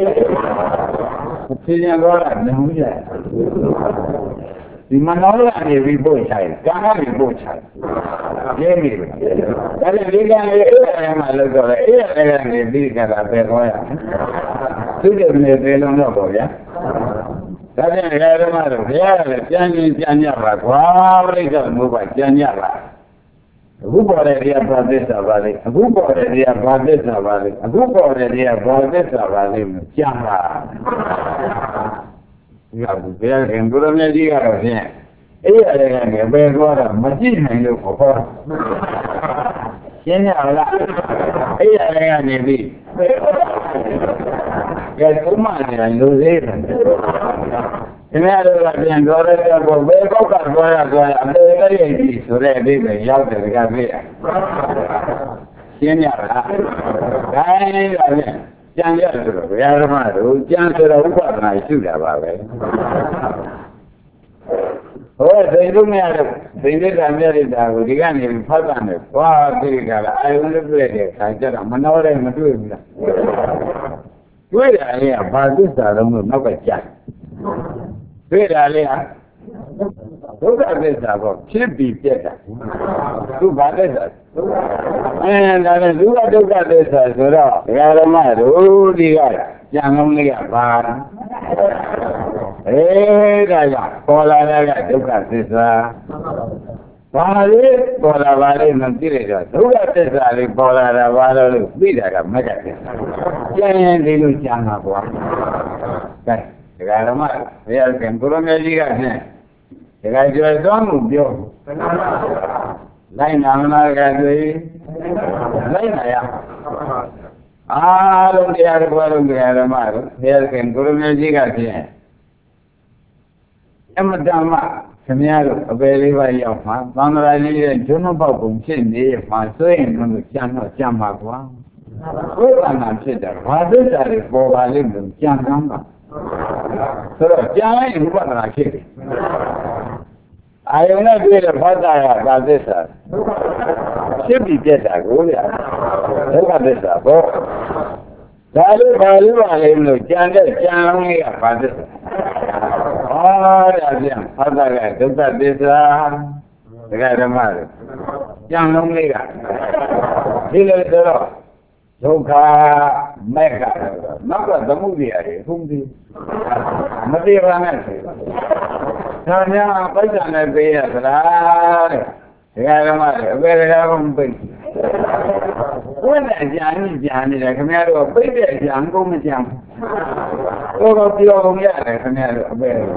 She's young water, no, the Manola and the boy child, Gana the boy child. Jamie, that is big and I look at it, and the big and a big oil. Look at me, they don't know, yeah? That is a matter of yeah, Janya, probably doesn't move by Janya. Who bought a dear Pradesa Valley? Who bought a dear Pradesa Valley? Who bought a dear Pradesa Valley? Jamba. You have to be in good idea of him. A bad water, machine, and look for her. Kenya, Cái thứ mà này lưu gì thế này là tiền đó là có về có cả rồi cái gì số này đi về giao từ cái gì xin nhà cái là chẳng nhớ được cái gì mà rồi chẳng sẽ đâu có này chứ là bà vậy ôi thấy lúc này là thấy cái cảm giác đi ra cái này phát ra này quá cái ai cũng biết cái cái đó mà nói đây mà tôi quê là gì à bà cứ sợ đâu nó phải chạy quê là gì à đâu có cái sao có chỉ bị chết à tu bà đấy sao là tu bà đâu có cái sao rồi đó cái đó mà rồi đi ra chẳng không đi à bà ra có là đâu có cái sao bà đấy nó chỉ là đâu có cái sao thì bà là bị ra mà cái chẳng đi luôn chẳng à quá cái đó mà bây giờ cái problem gì cái cái chuyện đó cũng biết lại nào cái gì lại này luôn đi ăn qua luôn đi ăn mà bây giờ cái problem gì cái em mà đam mà cái này là về đi vào nhau mà bằng là như chỗ nó bảo cũng xin đi mà suy nó chẳng mà quá với bạn làm gì đó và rất là bộ ba lên được chẳng lắm mà rồi chẳng ai cũng bắt là gì ai cũng nói là phát ra là thế sao sẽ bị chết à cũng vậy thế là thế sao bộ đã lúc ba lên được chẳng lắm nghe phát thế là gì phát ra cái chúng ta thế sao cái đó mà chẳng lắm nghe cả đi lên đó Soka mega, maka tamu dia ni, fungsi. Mesti orang ni. Hanya apa jangan biar lah. Sekarang mana, berbeza pun. Mana jangan ni lah, kami ada berbeza jangan kau macam. Kau tiada kau ni ada, kami ada berbeza.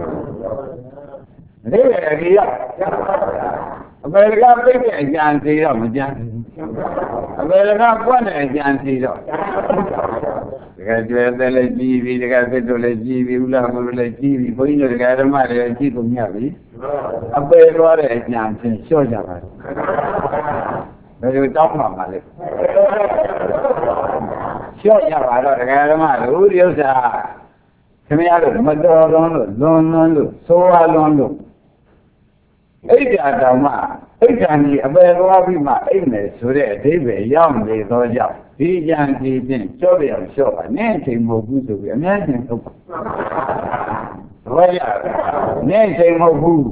Ni dia. Berbeza berbeza jangan tiada macam. Bây giờ quan hệ chẳng gì rồi cái chuyện đây là gì vì cái đó là gì vì là bây giờ cái đó mà là gì cũng nhớ đi bây giờ là chẳng gì soi ra rồi bây giờ tóc mà lên soi ra rồi cái đó mà đủ điều sao cái này là mất luôn số luôn ấy là đâu mà ấy là gì bây giờ vì mà ấy này số đấy thế về yam để thôi chứ vì chẳng gì nên cho việc cho nên thì một cái sự việc nên thì không vậy nên thì một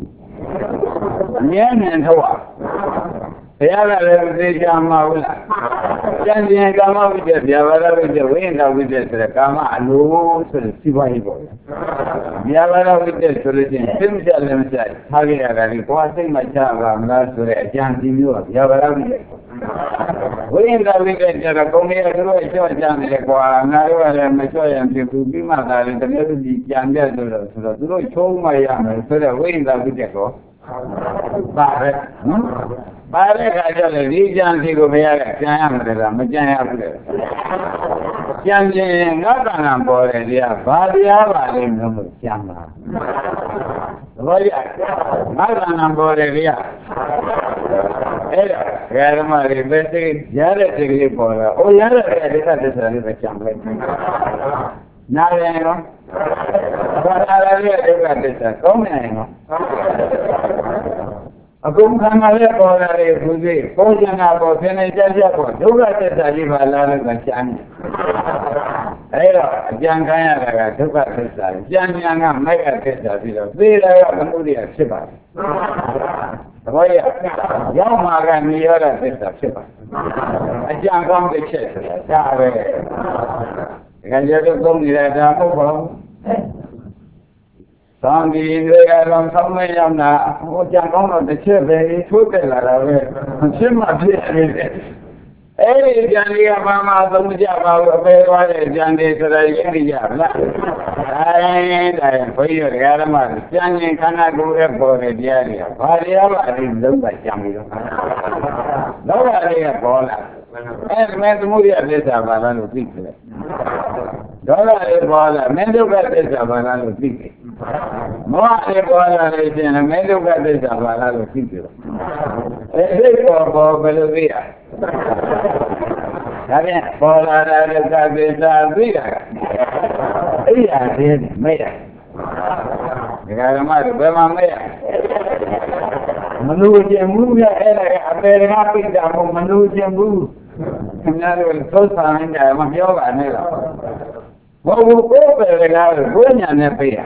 nên thôi bây giờ là cái gì mà chẳng gì cái mà bây giờ bây giờ vậy đâu bây giờ cái mà lúa sẽ sipai rồi bây giờ bây giờ rồi thì xem xem thay cái quá trình mà cha làm ra rồi chẳng gì nữa bây giờ vậy đâu bây giờ là công nghệ rồi cho chẳng thì qua ngay rồi mà cho em thì cứ bị mà là cái gì chẳng biết rồi chung mà rồi vậy đâu bây giờ có ba cái cho là đi chẳng thì có bây giờ chẳng làm mà chẳng chẳng gì nó đang làm bồi đi à ba lên nó mới chẳng là vậy nó đang làm bồi đi à cái mà đi về thì giá để đi bồi ôi giá để đi ra để chẳng lên nào đây không ba đây để ra không này không cũng không ai có là gì có chuyện nào có thế này chắc có đâu có thể giải quyết là chẳng ấy rồi chẳng cái là đâu có thể giải chẳng ngang mấy cái thể giải được vì là không đi xếp vào vậy giáo mà cái này là thể giải xếp vào chẳng không thể chết sao vậy cái gì cũng không đi ra không xong thì người làm xong mấy năm là chẳng có nó để chơi về thuốc cái là về chơi mà đi ấy chẳng đi mà không chả vào về qua để chẳng đi từ đây cái gì giảm lại đây bây giờ cái đó mà chẳng như khả năng cũng được bồi để đi à phải đi là đi đâu phải chẳng đi đâu đó là đi là bỏ là मैं तो मुझे ऐसा वाला लोग ठीक है डॉलर एक वाला मैं जो कहते ऐसा वाला लोग ठीक है मोह एक वाला रहते हैं मैं जो कहते ऐसा वाला लोग ठीक है ऐसे ही बहुत बड़े भी है अरे वाला रहता ऐसा भी है ये आते हैं मैं यार हमारे बेमा में मनुष्य मुझे ऐसा अपने आप ही जाओ मनुष्य मुझ Seminari sosa nenda mafioga nela. Bobu kope regalo, gonya ne pia.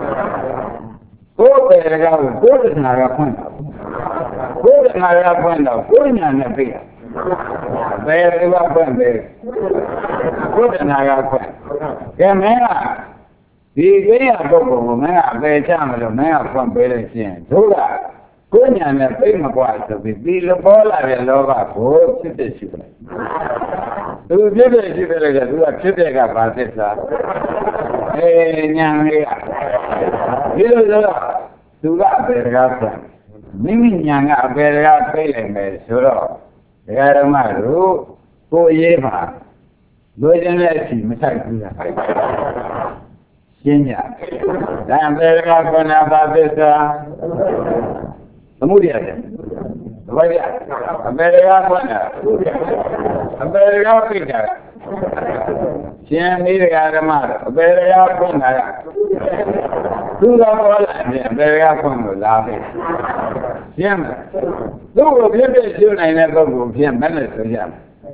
Kope regalo, kope naga kwenda. Kope naga kwenda, gonya ne pia. Bere wa kwenda. Kope naga kwenda. Ke mena. Di gaya bobo mena be chamalo mena kwenda bere sin. Thoda gonya ne pia makwa di lo bola re loga ko chite chite. Tu chite chite re tu chite ka paase sa. Nyang re. Di lo tu ga bere ga kwenda. Mimi nyang ga bere ga pe le me so ro. Dega ma ru ko ye ma. Lo jen le chi ma sai bu la. Shin ya. Da bere ga kwenda paase sa. Amuriya है भैया अमेरिका कौन है अमेरिका की क्या चीन नहीं यार मार अमेरिका कौन है तू का बोला है अमेरिका कौन बोला है चीन तू वो भी जो नहीं ना तो वो चीन मैंने सोचा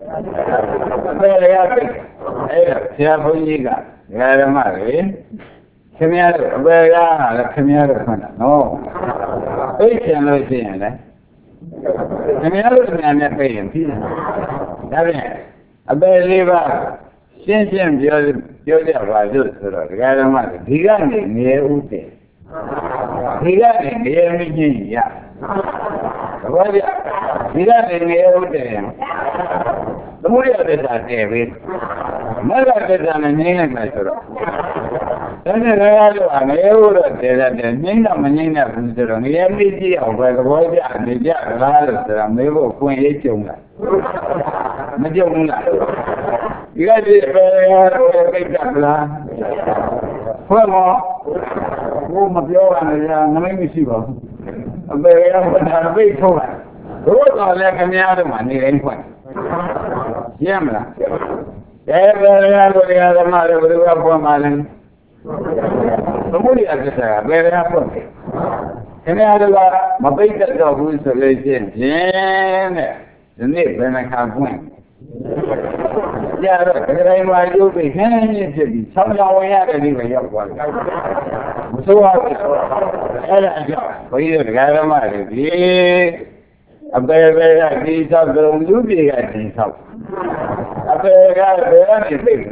अमेरिका की क्या बोलिएगा यार मार Kamiaro, America, Kamiaro kona. No. Ei chano chene ne. Kamiaro ne pe yin ti. Da bien. Abe liba. Shin yo de ba jo so ga da ma diga ne ute. Diga ne mi ji ya. Ba ya. Diga ne ute. Muri ade sa te be. Ma ga te sa ne ne ma so ro. Then regalo a euro de la niña mañana pero ni a mi día o para voy a mi día regalo de la nuevo fue hecho una me dio una y ya de regalo como me dio una no me misiva pero ya no me hizo todo le cambiado mani en cuenta siembra regalo de la madre de la forma Somebody has a very important. Can I have a big dog who is a legend? The name when I can't win. Yeah, I do be hanging to be somehow we had anyway. So I you got a married. A bear these are the only at these house. A bear is big.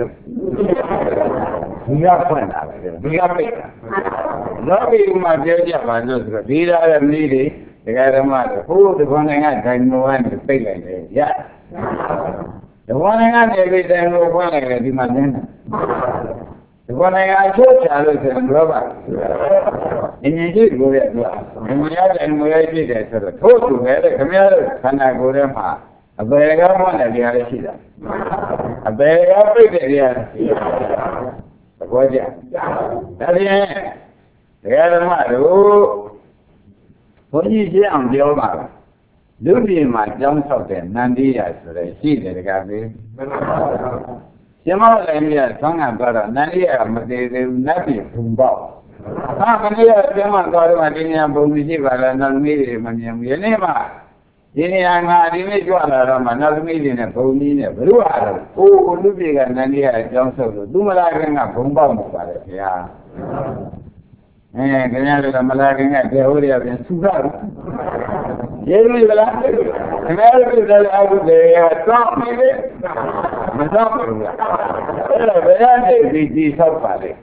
Diga cuenta, diga pega. No vi una bella mano, vida de mire, llegar a más, de ponen a no van a pega ya. De ponen a everything no van a di manera. De ponen a chocha los en roba. En el giro de la. En muy allí de eso. Todo que cambiar sana gorema. A ver a la realidad. A ver a pega. Oye, está bien. Regalo malo. Oye, si han dio mal. Lupi ma jong sau de nan di ya so de shi de ga bi. Xian le ni ya song an ba da nan di ya ma de de na bi phun bao. Ha ma ni ya xian ma ga de ma de ni ya bong mi shi ba la nan mi de ma mian mi ni ma. Ini yang hari ini jual lah mana kami ni nak bau ni nak berubah. Oh, lu juga nanti ada jam satu. Tu malah kena bomba muka ya. Kena ada malah kena kehori apa yang sudah. Jadi malah kena ada aku deh. Tak ni, macam berubah. Kalau berada di siapa ni?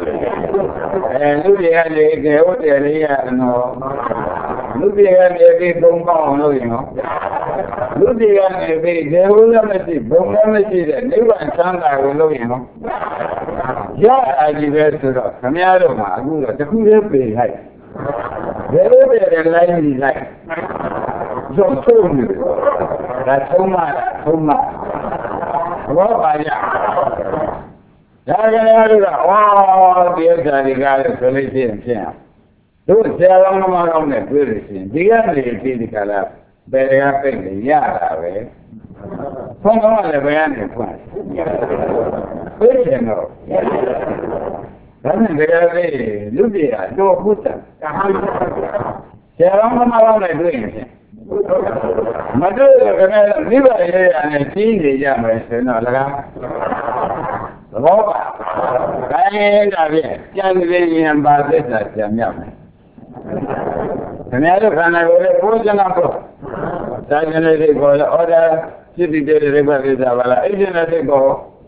Lu juga ni kehori ada yang no. Lu dia ni bomba orang ni, lu dia ni jauhlah mesti bomba mesti deh. Ni bukan sangat orang ni, ya aji betul. Kami ada mah, aku tak kuat berhai. Berhai lain ni lain. Jauh ni, ဒါသုံးမဘောပါကြဒါကလည်းတို့ကဝါဒီဥစ္စာတွေကလည်းဆိုလို့ရှိရင်ဖြင့်တို့ဆရာတော်မတော်နဲ့တွေ့လို့ရှိရင်ဒီကနေဒီကလာဘယ်ရပိတ်နေရတာပဲဖုန်းကောင်းလည်းဘယ်ကနေဖွင့်ပြေးတယ်တော့ဒါနဲ့ဘယ်ရပိတ်လူပြေတော့ဘုရားဆရာတော်မတော်နဲ့တွေ့ရင်ဖြင့်မတွေ့လည်းမိဘရဲ့အနေကြီးနေကြမယ်ဆိုတော့လည်းသဘောပါခိုင်းတာဖြင့်ကြံပြင်းရင်ပါသစ္စာကြံမြောက်မယ်ခင်ဗျားတို့ခန္ဓာကိုယ်ရဲ့ကိုယ်ကျနာဖို့သာကျနေတဲ့ကိုယ်လည်းဩဒါစိတ္တိတဲ့ရိပ္ပသစ္စာပါလားအဲ့ဒီနဲ့တဲ့ကို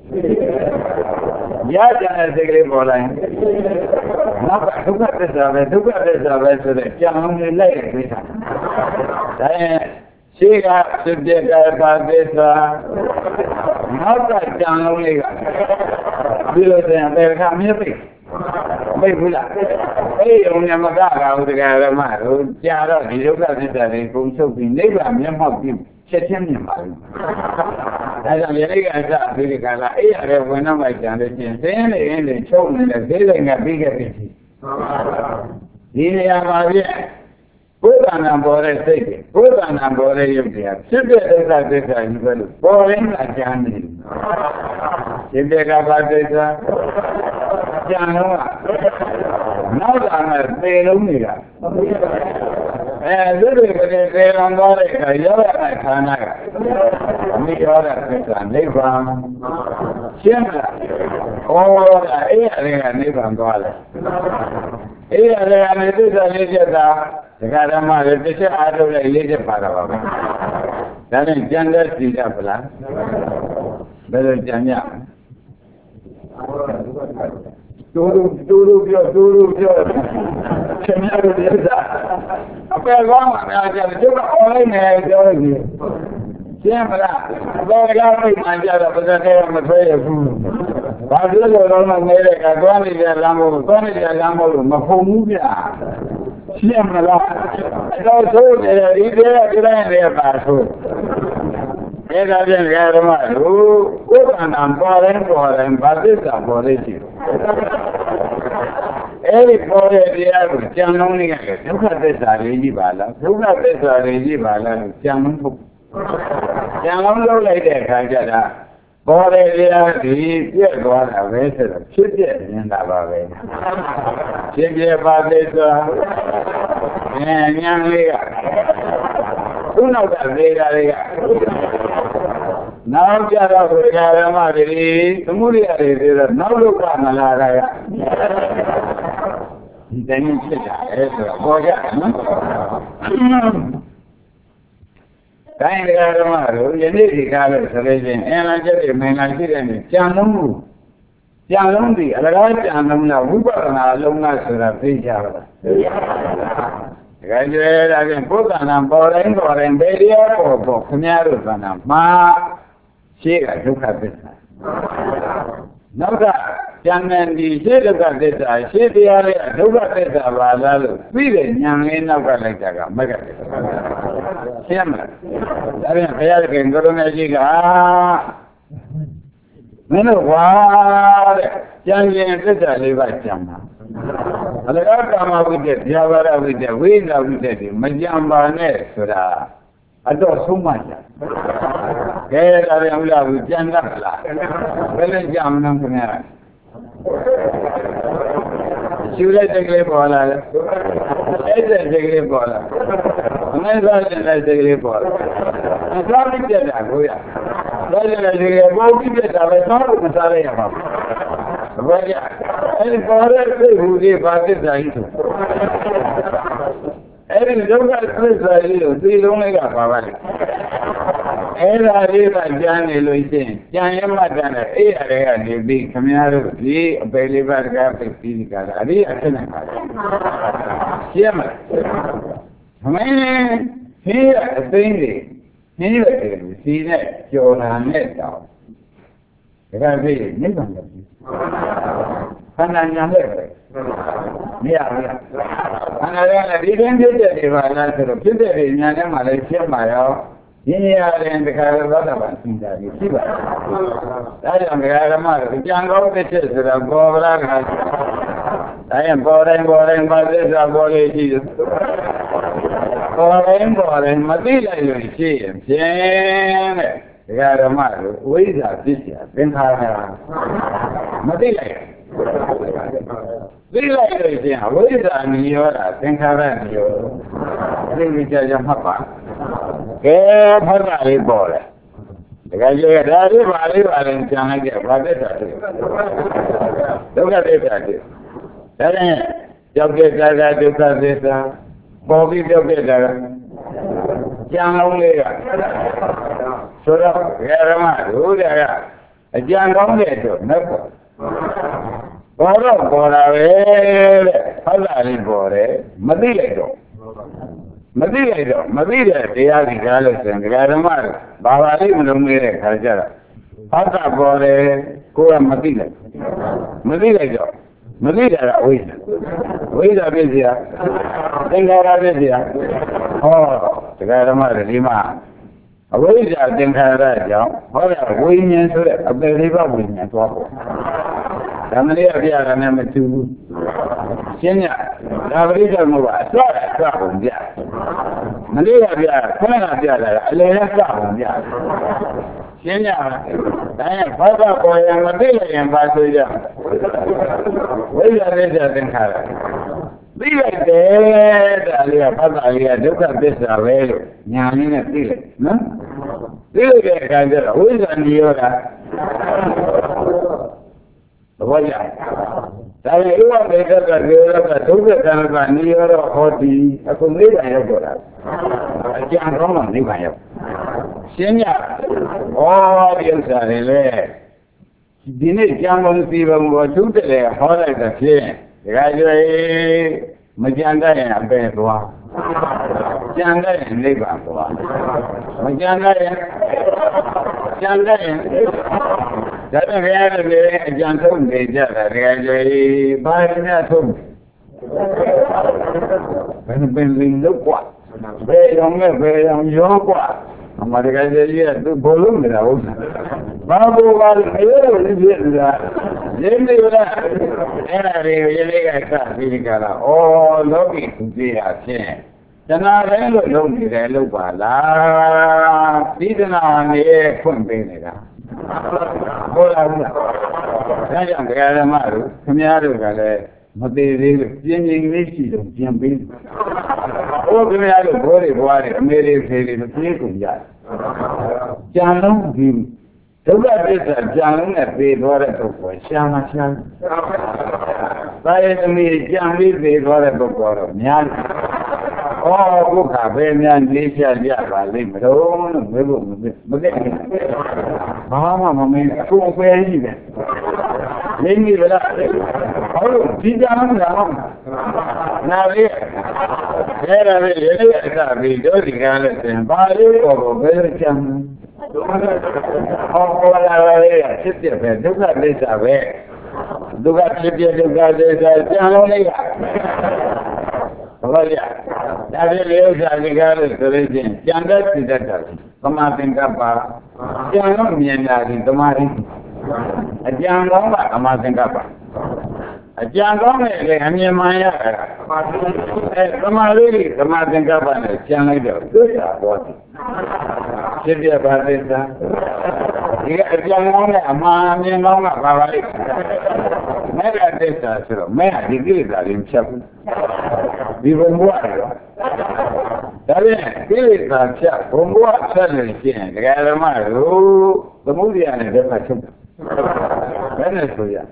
ရကြတဲ့စိတ်ကလေးပေါ်လာရင်နောက်ကဒုက္ခသစ္စာပဲဆိုတဲ့ကြံလုံးလေးလိုက်တဲ့ကိစ္စဒါရင်ရှိကစိတ္တကပါသစ္စာနောက်ကကြံလုံးလေးကပြီးလို့ဆိုရင်ဘယ်ခါမြင်သိဘူးလားအဲ့ဒီုံညမကကဥဒကရမတို့ကြာတော့ဒီဒုက္ခသစ္စာတွေကုန်ချုပ်ပြီးနိဗ္ဗာန်မျက်မှောက်ပြုချက်ချင်းမြင်ပါဘူးဒါကြောင့်ယနေ့ကအစဒီကလာအဲ့ရတဲ့ဝင်တော့မှကြံလို့ချင်းသင်းနေရင်းနေချုပ်နေတဲ့သေးစိတ်ကပြီးခဲ့ပြီဒီနေရာမှာပြည့်ကိုယ်တဏ္ဍာပေါ်တဲ့စိတ်ကိုယ်တဏ္ဍာပေါ်တဲ့ရုပ်တရားဖြစ်တဲ့ဒုက္ခသစ္စာကြီးပဲလို့ပေါ်ရင်းကကြမ်းနေတယ်ဖြစ်တဲ့ကဘာသစ္စာကြံတော့နောက်ကသေလုံးနေတာသူတွေကလည်းသေလွန်သွားတဲ့အခါရောရတဲ့ခန္ဓာကမိရောတဲ့သစ္စာနိဗ္ဗာန်ရှင်းလားဩအဲ့ရတဲ့ကနိဗ္ဗာန်သွားတယ်အဲ့ရတဲ့ကနေသစ္စာလေးချက်တာဒကာဓမ္မတွေတစ်ချက်အားထုတ်လိုက်လေးချက်ပါတာပါပဲဒါနဲ့ကြံတဲ့စီရပလားဘယ်လိုကြံရတူတူပြောခင်ဗျားတို့ဒီဥစ္စာအပယ်ကောင်းမှာများကြတယ်ကျုပ်က online နဲ့ပြောလို့ရှင်းမလားဘောကလည်းမှန်ကြတော့ပါစတဲ့မဆွဲရဘူးဘာလို့လဲတော့ငဲတဲ့ကသွားနေတဲ့လမ်းမို့လို့မဖုံဘူးဗျာရှင်းမလားတော့ဆိုနေတယ်ဒီတိုင်းရပါဆိုအဲ့ဒါပြန်ဓမ္မတို့ဥပ္ပန္နပေါ်တိုင်းဘာသစ္စာပေါ်လေးရှိအဲ့ဒီပေါ်တဲ့တရားကိုကြံလုံးလေးကဒုက္ခသစ္စာလေးကြီးပါလားဒုက္ခသစ္စာလေးကြီးပါလားကြံလုံးလုပ်လိုက်တဲ့အခါကျတော့ပေါ်တဲ့တရားဒီပြည့်သွားတာပဲဆိုတော့ဖြစ်ပြနေတာပါပဲဖြစ်ပြပါသစ္စာဉာဏ်လေးကခုနောက်ကသေးတာတွေကနောက်ကြတော့ဘုရားဓမ္မတွေသမုဒိယတွေဆိုတော့နောက်လောကမလာတာကဒီတိုင်းဖြစ်တာအဲဆိုတော့ပေါ်ကြနော်တိုင်းဓမ္မတို့ယနေ့ဒီကားလို့ဆိုလို့ချင်းအင်လာချက်တွေမင်္ဂလာရှိတဲ့နေ့ကြံလုံးဒီအလကားကြံလုံးလားဝိပဿနာလုံးလားဆိုတာသိကြပါလားတကယ်ကြွယ်ဒါဖြင့်ပုဂ္ဂနာပေါ်တိုင်းဘယ်တရားပေါ်ခင်ဗျားတို့ကနာမှာရှိကဒုက္ခသစ္စာနောက်ကဉာဏ်နဲ့ဒီရှိဒုက္ခသစ္စာရှိတရားရဲ့ဒုက္ခသစ္စာပါလားလို့ပြီးတဲ့ဉာဏ်လေးနောက်ကလိုက်တာကမဂ္ဂသစ္စာရှင်းမလားဒါဖြင့်ဘုရားခင်ကိုရုဏာကြီးကမင်းတို့ကွာတဲ့ဉာဏ်ရင်သစ္စာလေးပါကြံပါအလကားကာမဝိတ္တဗျာပါဒဝိတ္တဝိညာဝိတ္တတွေမကြံပါနဲ့ဆိုတာအတော့ဆုံးမကြကဲဒါပြန်ဥလားဘူးကြံတတ်လားဘယ်နဲ့ကြံမလို့ခင်ဗျာရှူလိုက်တဲ့ကလေးပေါ်လာတယ်အဲ့တဲ့ကလေးပေါ်လာအမေသားတဲ့ကလေးပေါ်လာအစားလိုက်တဲ့တာကိုရဒါကြတဲ့ကလေးပေါ်ပြီးပြတာပဲသောလို့မစားရရပါဘူးဘာကြအဲ့ဒီပေါ်တဲ့စိတ်ဟူဒီဘာသစ္စာကြီးဆိုအဲ့ဒီဒုက္ခသစ္စာကြီးကိုသိလုံးလေးကပါပါလေအဲ့ဒါလေးကကြမ်းနေလို့ရှိရင်ကြံရမှတ်တယ်အဲ့ရတဲ့ကနေပြီးခမည်းတော်ဒီအပေလေးပါးတကားပဲပြီးကြတာအရေးအဖြစ်နိုင်ပါလေရှင်းမလားခမည်းဒီအသိတွေနည်းရတယ်စီနဲ့ကြော်လာနဲ့တောင်းဒါကပြီးနိဗ္ဗာန်ကိုခန္ဓာညာနဲ့ပဲမရဘူးခန္ဓာကလည်းဒီတိုင်းဖြစ်တဲ့ဒီပါလားဆိုတော့ဖြစ်တဲ့ဒီညာထဲမှာလည်းရှင်းပါရော in the Caravan, I am Garamar, young officers that are going. I am boring, but this are boring. Boring, Matilda, you see him. Garamar, we are this year. Then Matilda. We like it, we are New York, I think I ran you. We judge a papa. Get her boy. The guy you get that, you are in China, get what is that? Look at it. That ain't. You'll get that, you can get that. Bobby, you'll get that. Young only. So, Garamar, who they are? A young only, no. Bora, Halali Bore, Madilado. Madila, the Alice and Garamar, Bavali, Lumire, Hajara. Hata Bore, Kura Madila. Madila, we are busy. Think I busy. Oh, the Garamar, Lima. A ways I think I read, what a winning to a believer winning to walk. Family of the other number 2. Senior, David Mova, Travel, yeah. Malia, Pena, Lena Travel, yeah. Senior, I am Papa Boy and Madeira and Basuja. Where are they in Hara? Be like that, Alia Papa, Alia, look at this away. Yanina, no? Be like that, who is on the Saya luar mereka kerja juga karena ni orang hoti aku ni banyak orang. Jangan ramai ni banyak. Senya, oh dia sahih le. Dini jangan mesti bawa cuti le, orang dah sih. Kerja macam anda yang apa yang tua. Jangan yang ni bang tua. Macam anda yang. Jadi saya jangan beja, saya banyak tu. Benar lupa. Benar lupa. Hamaरे कहते हैं तो बोलो मेरा वो बाबू वाल ये नहीं बोला अरे ये लेगा ऐसा भी निकाला ओ लोग ही खुशी आते हैं जना रहे लोग भी रहे लोग वाला सीधना ये कौन बेचेगा बोला क्या जानते हैं हमारे हमारे वाले Material, English, jumping. Oh, we are a boy, Mary, Janum, him. So that is a Janum at the water for Shama Shan. By me, Janum, the water for Nyan. Oh, look, I been and Nisha, Yaba, Limon, Mama, means so very even. Let me oh, sit down now. Now, there are we dirty guys and body or very young. Oh, sit there, look at this away. Look at this, only. Oh, yeah. That is a regardless religion. Younger to that. Come out in Kappa. Young men are in the morning. A young woman, come out in Kappa. A young woman, and your Maya. Come out in Kappa, and a young lady. Good, what? Sit there about this. A young woman, a man, young woman, Mera dessa, sir. Mera digita himself. Vivo muore. Dale, che sta c'è, un buon sale tiene, che era mai, la muliane da faccio. Bene studia.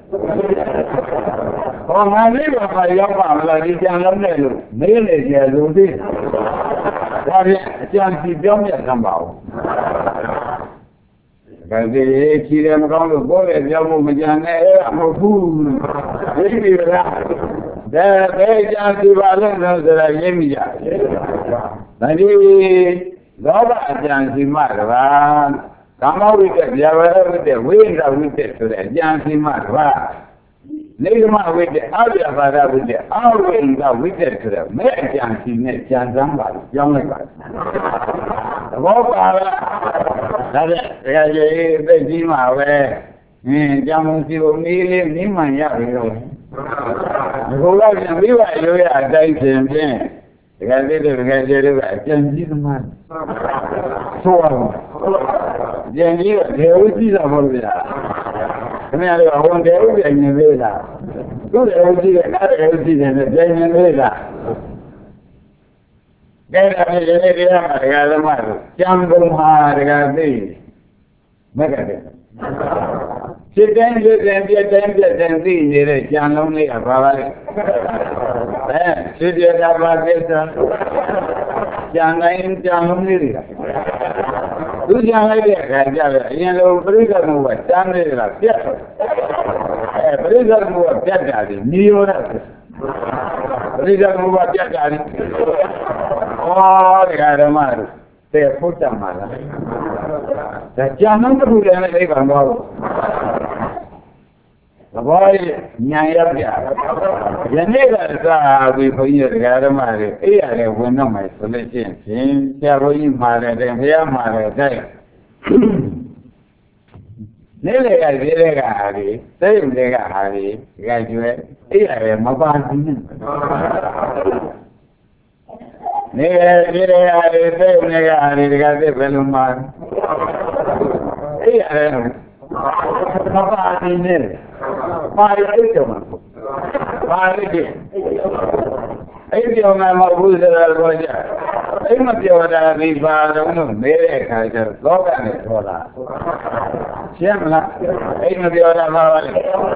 Oh, ma lì va a fare la diciamo nello. Nelle che è lui. Dai, c'è si piomia sambao. Perché ci rendiamo poi abbiamo mediane a fu. Vedi là. Già si va della Yemia. Dai, dopo già si marva. Come we get, yeah, we are with the wind of the già si marva. Nigma with the Abiyabara with the Arwinga with the American Janzamba, young one. The Wopara, Bejima, where Jamusi O'Neill, Niman Yavi. Go out and we were you are dancing then. The guy did it, I can't see the man. So, then you, there will be some of that. And I want everything in Villa. Good everything, not everything in the day in Villa. Get up in the area, I got a mother. Jungle hard, I got these. Make sit down, and see the young only a brother. Sit your about this, young name, young only. Two young ladies, yellow breeder move, Stanley, yes. A breeder move, Jaddy, New York. Breeder move, Jaddy. Oh, the other man. They put them on the German who then they come out. The boy, Nyaya, Yanela, we for years gather my ear, when no my solution, in Javoy, Mother, and here, Mother, Nele, I did a Harry, same day, Harry, graduate, here, Maban. Nega, nega, Veluman. Here, Maban in there. My little my little mamma who's a roger. I must be what I mean by the Mere, I just log on it for that. Shamla, I must be what I'm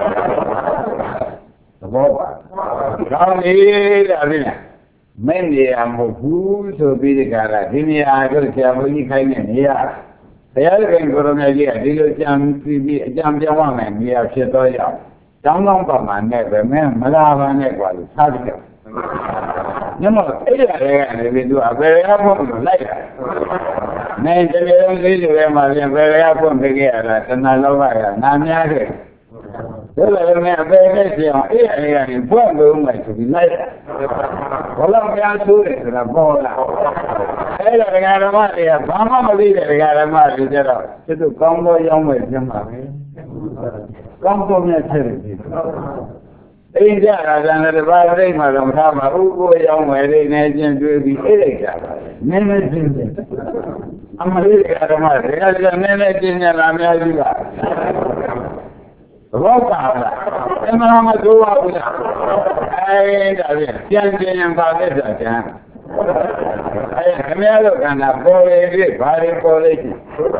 the Boba. Come here, Avina. Many am who so be the Gara. Dini, I will tell you kind of here. The other thing for an idea, Dilo Jam Jaman, we have Shetoya. Jamlong never, man, Malava Negwal, Sadio. No more, we do a very album later. Man, the little lady, very album together, and I love her, Namia. The little man, very important to be later. Well, I'm going to do it, a ball. Hey, I got a money, a mama leader, I got a money, to Congo young with your money. Congo necessity. India, and the Valley, Madame Hama, who go young with an agent will be illegal. Name I'm a little got a money, I got an agent and I'm a Ropa, and I'm a do out with I can't get him by this again. I am a boy, very college.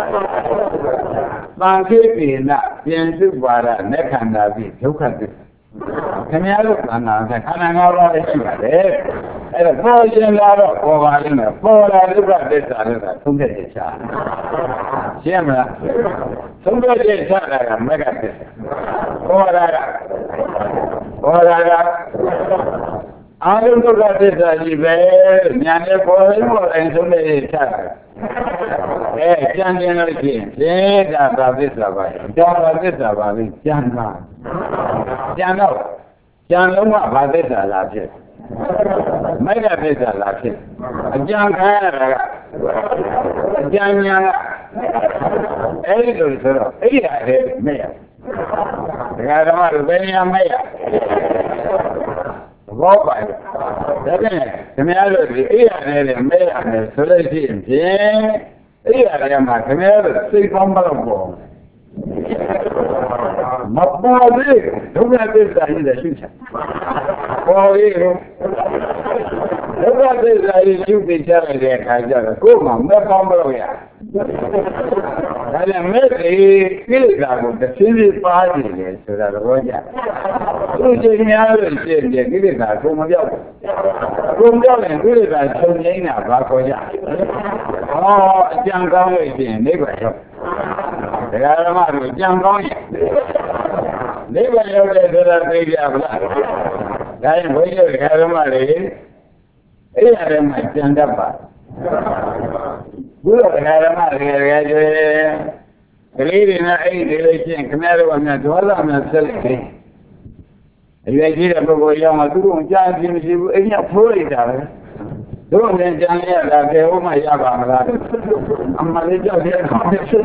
Monkey, not being too bad, neck and be took at this. Can you look on the canal? And a Persian lot of Kovalina, 4 hours about this other, to get a child. Shemla, somebody shot like a mega. I don't know what this is, Yana for and somebody shot. Eh, Jangan dah this about Jangan lupa this lagi. Mereka this lagi. Jangan itu suruh. Iya, Maya. Sekarang malu banyak Maya. Bapak, tapi kemudian iya Maya solusi. Iya, yang kemudian si pembalap. Mapoli, nunca vez aí da Xuxa. Poli, nunca vez aí de deixar de cajar. Como? Não comprou já. Olha, me que cago, que se faz isso da roja. Tu tinha que cago, como já. Como já nem que cago, só nem na vaca já. Oh, já não é bem, nem vai. Sekarang malu jangan ni banyak orang kerja apa? Kaya boleh sekarang malu ini ada macam apa? Guru sekarang malu kerja jadi nak ini dia cakap kenapa orang tu orang nak selesai. ရွယ်ကြီးတဲ့ပုဂ္ဂိုလ်ရောက်မှသူတို့ကြားခြင်းမရှိဘူးအိမ်ကဖိုးလိုက်တာပဲတို့လည်းကြံရတာဘယ်ဟုတ်မှရပါမလားအမှန်လေးကြောက်ရအောင်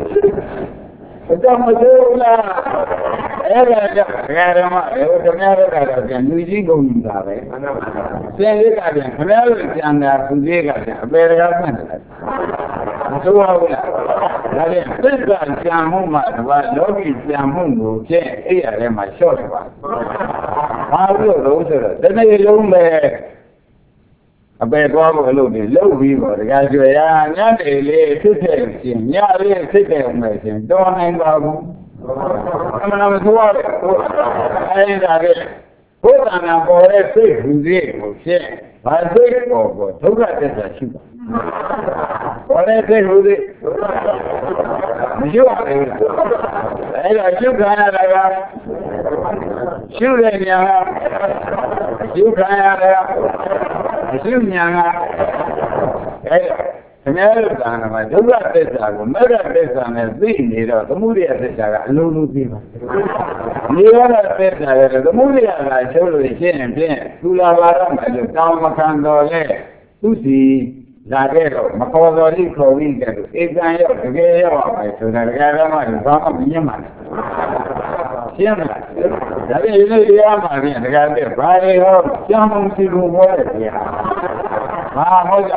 တော့မလို့လားအဲ့ဒါကြောင့်ခရမအဲ့ဟိုတမရတော့ကတော့ပြန်လူကြီးကုန်နေတာပဲဆင်းရဲကပြန်ခမရတို့ကြံတာသူကြီးကပြန်အပေရကမှတ်တယ်မဆိုးဘူးလားဒါဖြင့်သစ္စာကြံမှုမှာဘာလောကီကြံမှုကိုဖြင့်အဲ့ရထဲမှာလျှော့တယ်ပါဘာလို့လို့ဆိုတော့တနေ့လုံးပဲအပေသွားဖို့အလုပ်တွေလုပ်ပြီးတော့တကယ်ကျွေရညနေလေးဖြစ်တဲ့ရှင်ညလေးဖြစ်တဲ့မယ်ရှင်တော်နိုင်ပါဘူးအမှန်မဆိုးရဘူးအဲ့ဒါကဘုရားနာပေါ်တဲ့စိတ်လူကြီးကိုဖြင့်ဘာစိတ်ပေါ်ကိုဒုက္ခသစ္စာရှိပါပေါ်တဲ့စိတ်လူကြီးမရှိပါဘူးအဲ့ဒါရှုခါရတာကရှုတဲ့ညာကရှုခါရတာအရှုညာကအဲ့ခင်ဗျားတို့ကံမှာဒုက္ခသစ္စာကိုမဂ္ဂသစ္စာနဲ့သိနေတော့သမုဒယသစ္စာကအလုံးလုံးသိပါနိရောဓသစ္စာရဲ့သမုဒယကချုပ်လို့ရှင်းရင်ဖြင့်သူလာပါတော့မယ်လို့တောင်းမခံတော်လဲသူစီလာခဲ့တော့မခေါ်တော်လိခေါ်ပြီးတဲ့ဧကံရောက်တကယ်ရောက်ပါမယ်ဆိုတာတကယ်တော့မှဘာမှမမြင်ပါနဲ့ရှင်းမလားဒါပေမဲ့ဒီရမှာပြင်တကယ်ပဲဘာတွေဟောကျမ်းမှုစီကိုဟောတယ်ဗျာဘာဟောကြ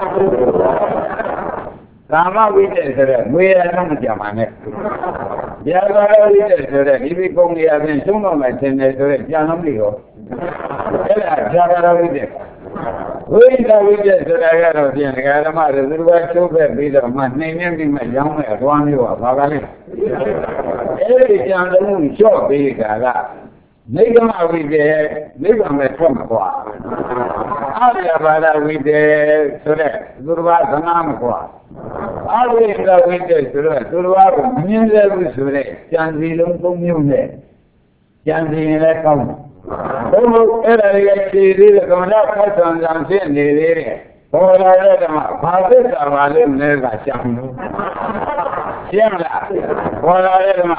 ကာမဝိတ္တဆိုတဲ့ငွေရတော့မကြပါနဲ့ဗျာကာဝိတ္တဆိုတဲ့ဒီဒီကုံကြီးအပြင်သုံးတော့မှသင်တယ်ဆိုတဲ့ကျမ်းလုံးတွေရောအဲ့ဒါဗျာကာဝိတ္တဝိဒဝိတ္တဆိုတာကတော့ပြင်ဒကာဓမ္မတွေသူတို့ကချိုးဖက်ပြီးတော့မှနှိမ်နေပြီးမှရောင်းမဲ့အသွားမျိုးကဘာကလဲအဲ့ဒီကြံလုံးကိုလျှော့ပေးတာကနိဂမဝိတ္တနိဗ္ဗာန်ပဲထွက်မှာကွာအာရဘာဒဝိတ္တဆိုတဲ့သူတို့ကသနာမကွာအာဝိဒဝိတ္တဆိုတော့သူတို့ကမြင်လဲဘူးဆိုတဲ့ကြံစီလုံး၃မျိုးနဲ့ကြံစီရင်လည်းကောင်းတယ်ဘုရားအဲ့ဒါတွေကခြေသေးတဲ့ကမ္မဋ္ဌဖတ်ဆောင်ဆောင်ဖြစ်နေသေးတယ်ဘောလာတဲ့ဓမ္မဘာသစ္စာပါလဲလဲကရှင်းလို့ရှင်းမလားဘောလာတဲ့ဓမ္မ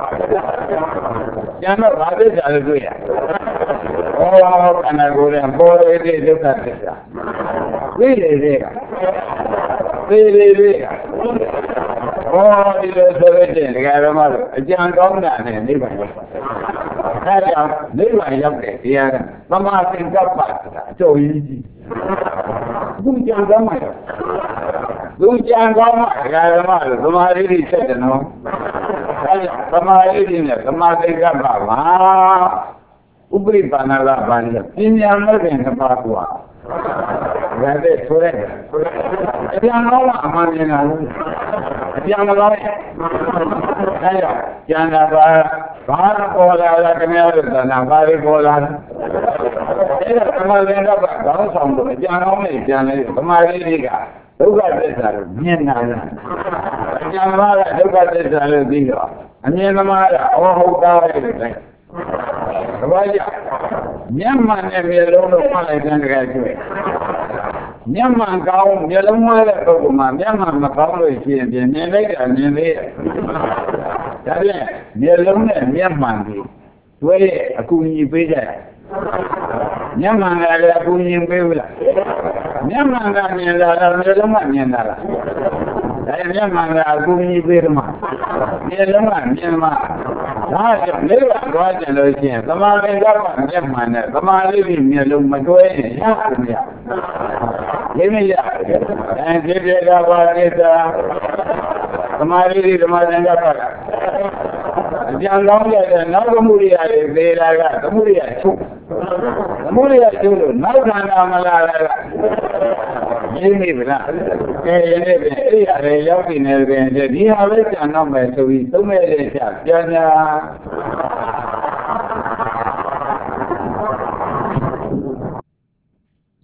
ကျန်တော့ဘာသစ္စာလို့တွေ့ရဩခန္ဓာကိုယ်နဲ့ပေါ်ရတဲ့ဒုက္ခသစ္စာသိလေတဲ့ကသိလေတဲ့ကဟောဒီလိုဆိုတဲ့ဒကာဓမ္မတို့အကြံကောင်းတာနဲ့နိဗ္ဗာန်ရောက်ပါတယ်အဲဒါနိဗ္ဗာန်ရောက်တဲ့တရားကသမာသင်္ကပ္ပဆိုတာအကျိုးကြီးသူကြံကောင်းမှာသူကြံကောင်းမှာဒကာဓမ္မတို့သမာဓိတွေဆက်တယ်နော်အဲသမာဓိတွေနဲ့သမာသင်္ကပ္ပပါဥပရိပါဏလာဘာလဲပညာမဲ့တဲ့နှစ်ပါးကွာဒါတဲ့ဆိုရဲအကျံကောင်းကအမှန်မြင်တာလို့အကျံမကောင်းရဲ့အဲဒါကျန်တာဘာပေါ်လာတာခင်ဗျားတို့ကနာဘာတွေပေါ်လာလဲအဲ့ဒါသမာဓိကကောင်းဆောင်လို့အကျံကောင်းနဲ့ကျန်လေသမာဓိတွေကဒုက္ခသစ္စာကိုမြင်တာလားအကျံသမားကဒုက္ခသစ္စာလို့ပြီးတော့အမြင်သမားကဟုတ်သားပဲလို့တိုင်းဘာကြောင့်မျက်မှန်နဲ့မျက်လုံးလို့မှတ်လိုက်တဲ့တကယ်ကျွေးမျက်မှန်ကောင်းမျက်လုံးဝဲတဲ့ပုဂ္ဂိုလ်မှာမျက်မှန်မကောင်းလို့ရှိရင်ပြင်မြင်လိုက်တာမြင်သေးတယ်ဒါဖြင့်မျက်လုံးနဲ့မျက်မှန်ကိုတွဲအကူအညီပေးကြတယ်မျက်မှန်ကလည်းအကူအညီပေးဘူးလားမျက်မှန်ကမြင်တာလားမျက်လုံးကမြင်တာလားဒါမျက်မှန်ကအကူအညီပေးတယ်မှာမျက်လုံးကမြင်မှာဒါကြောင့်လေးကသွားကြလို့ရှိရင်သမာဓိကမျက်မှန်နဲ့သမာဓိပြီးမျက်လုံးမတွဲရင်ရပါမလားလိမ့်မရအဲဒီပြေကပါရိတာသမာဓိဓမ္မသင်္ကပ္ပကအကျံကောင်းတဲ့နောက်သမှုရိယတွေသေးတာကသမှုရိယချုပ်သမှုရိယချုပ်လို့နောက်ခန္ဓာမလာတာကရင်းနေဗလားကဲရင်းနေပြီအဲ့ဒီအရေရောက်နေတယ်ဒီဟာပဲကျန်တော့မယ်ဆိုပြီးသုံးမဲ့တဲ့ပြညာ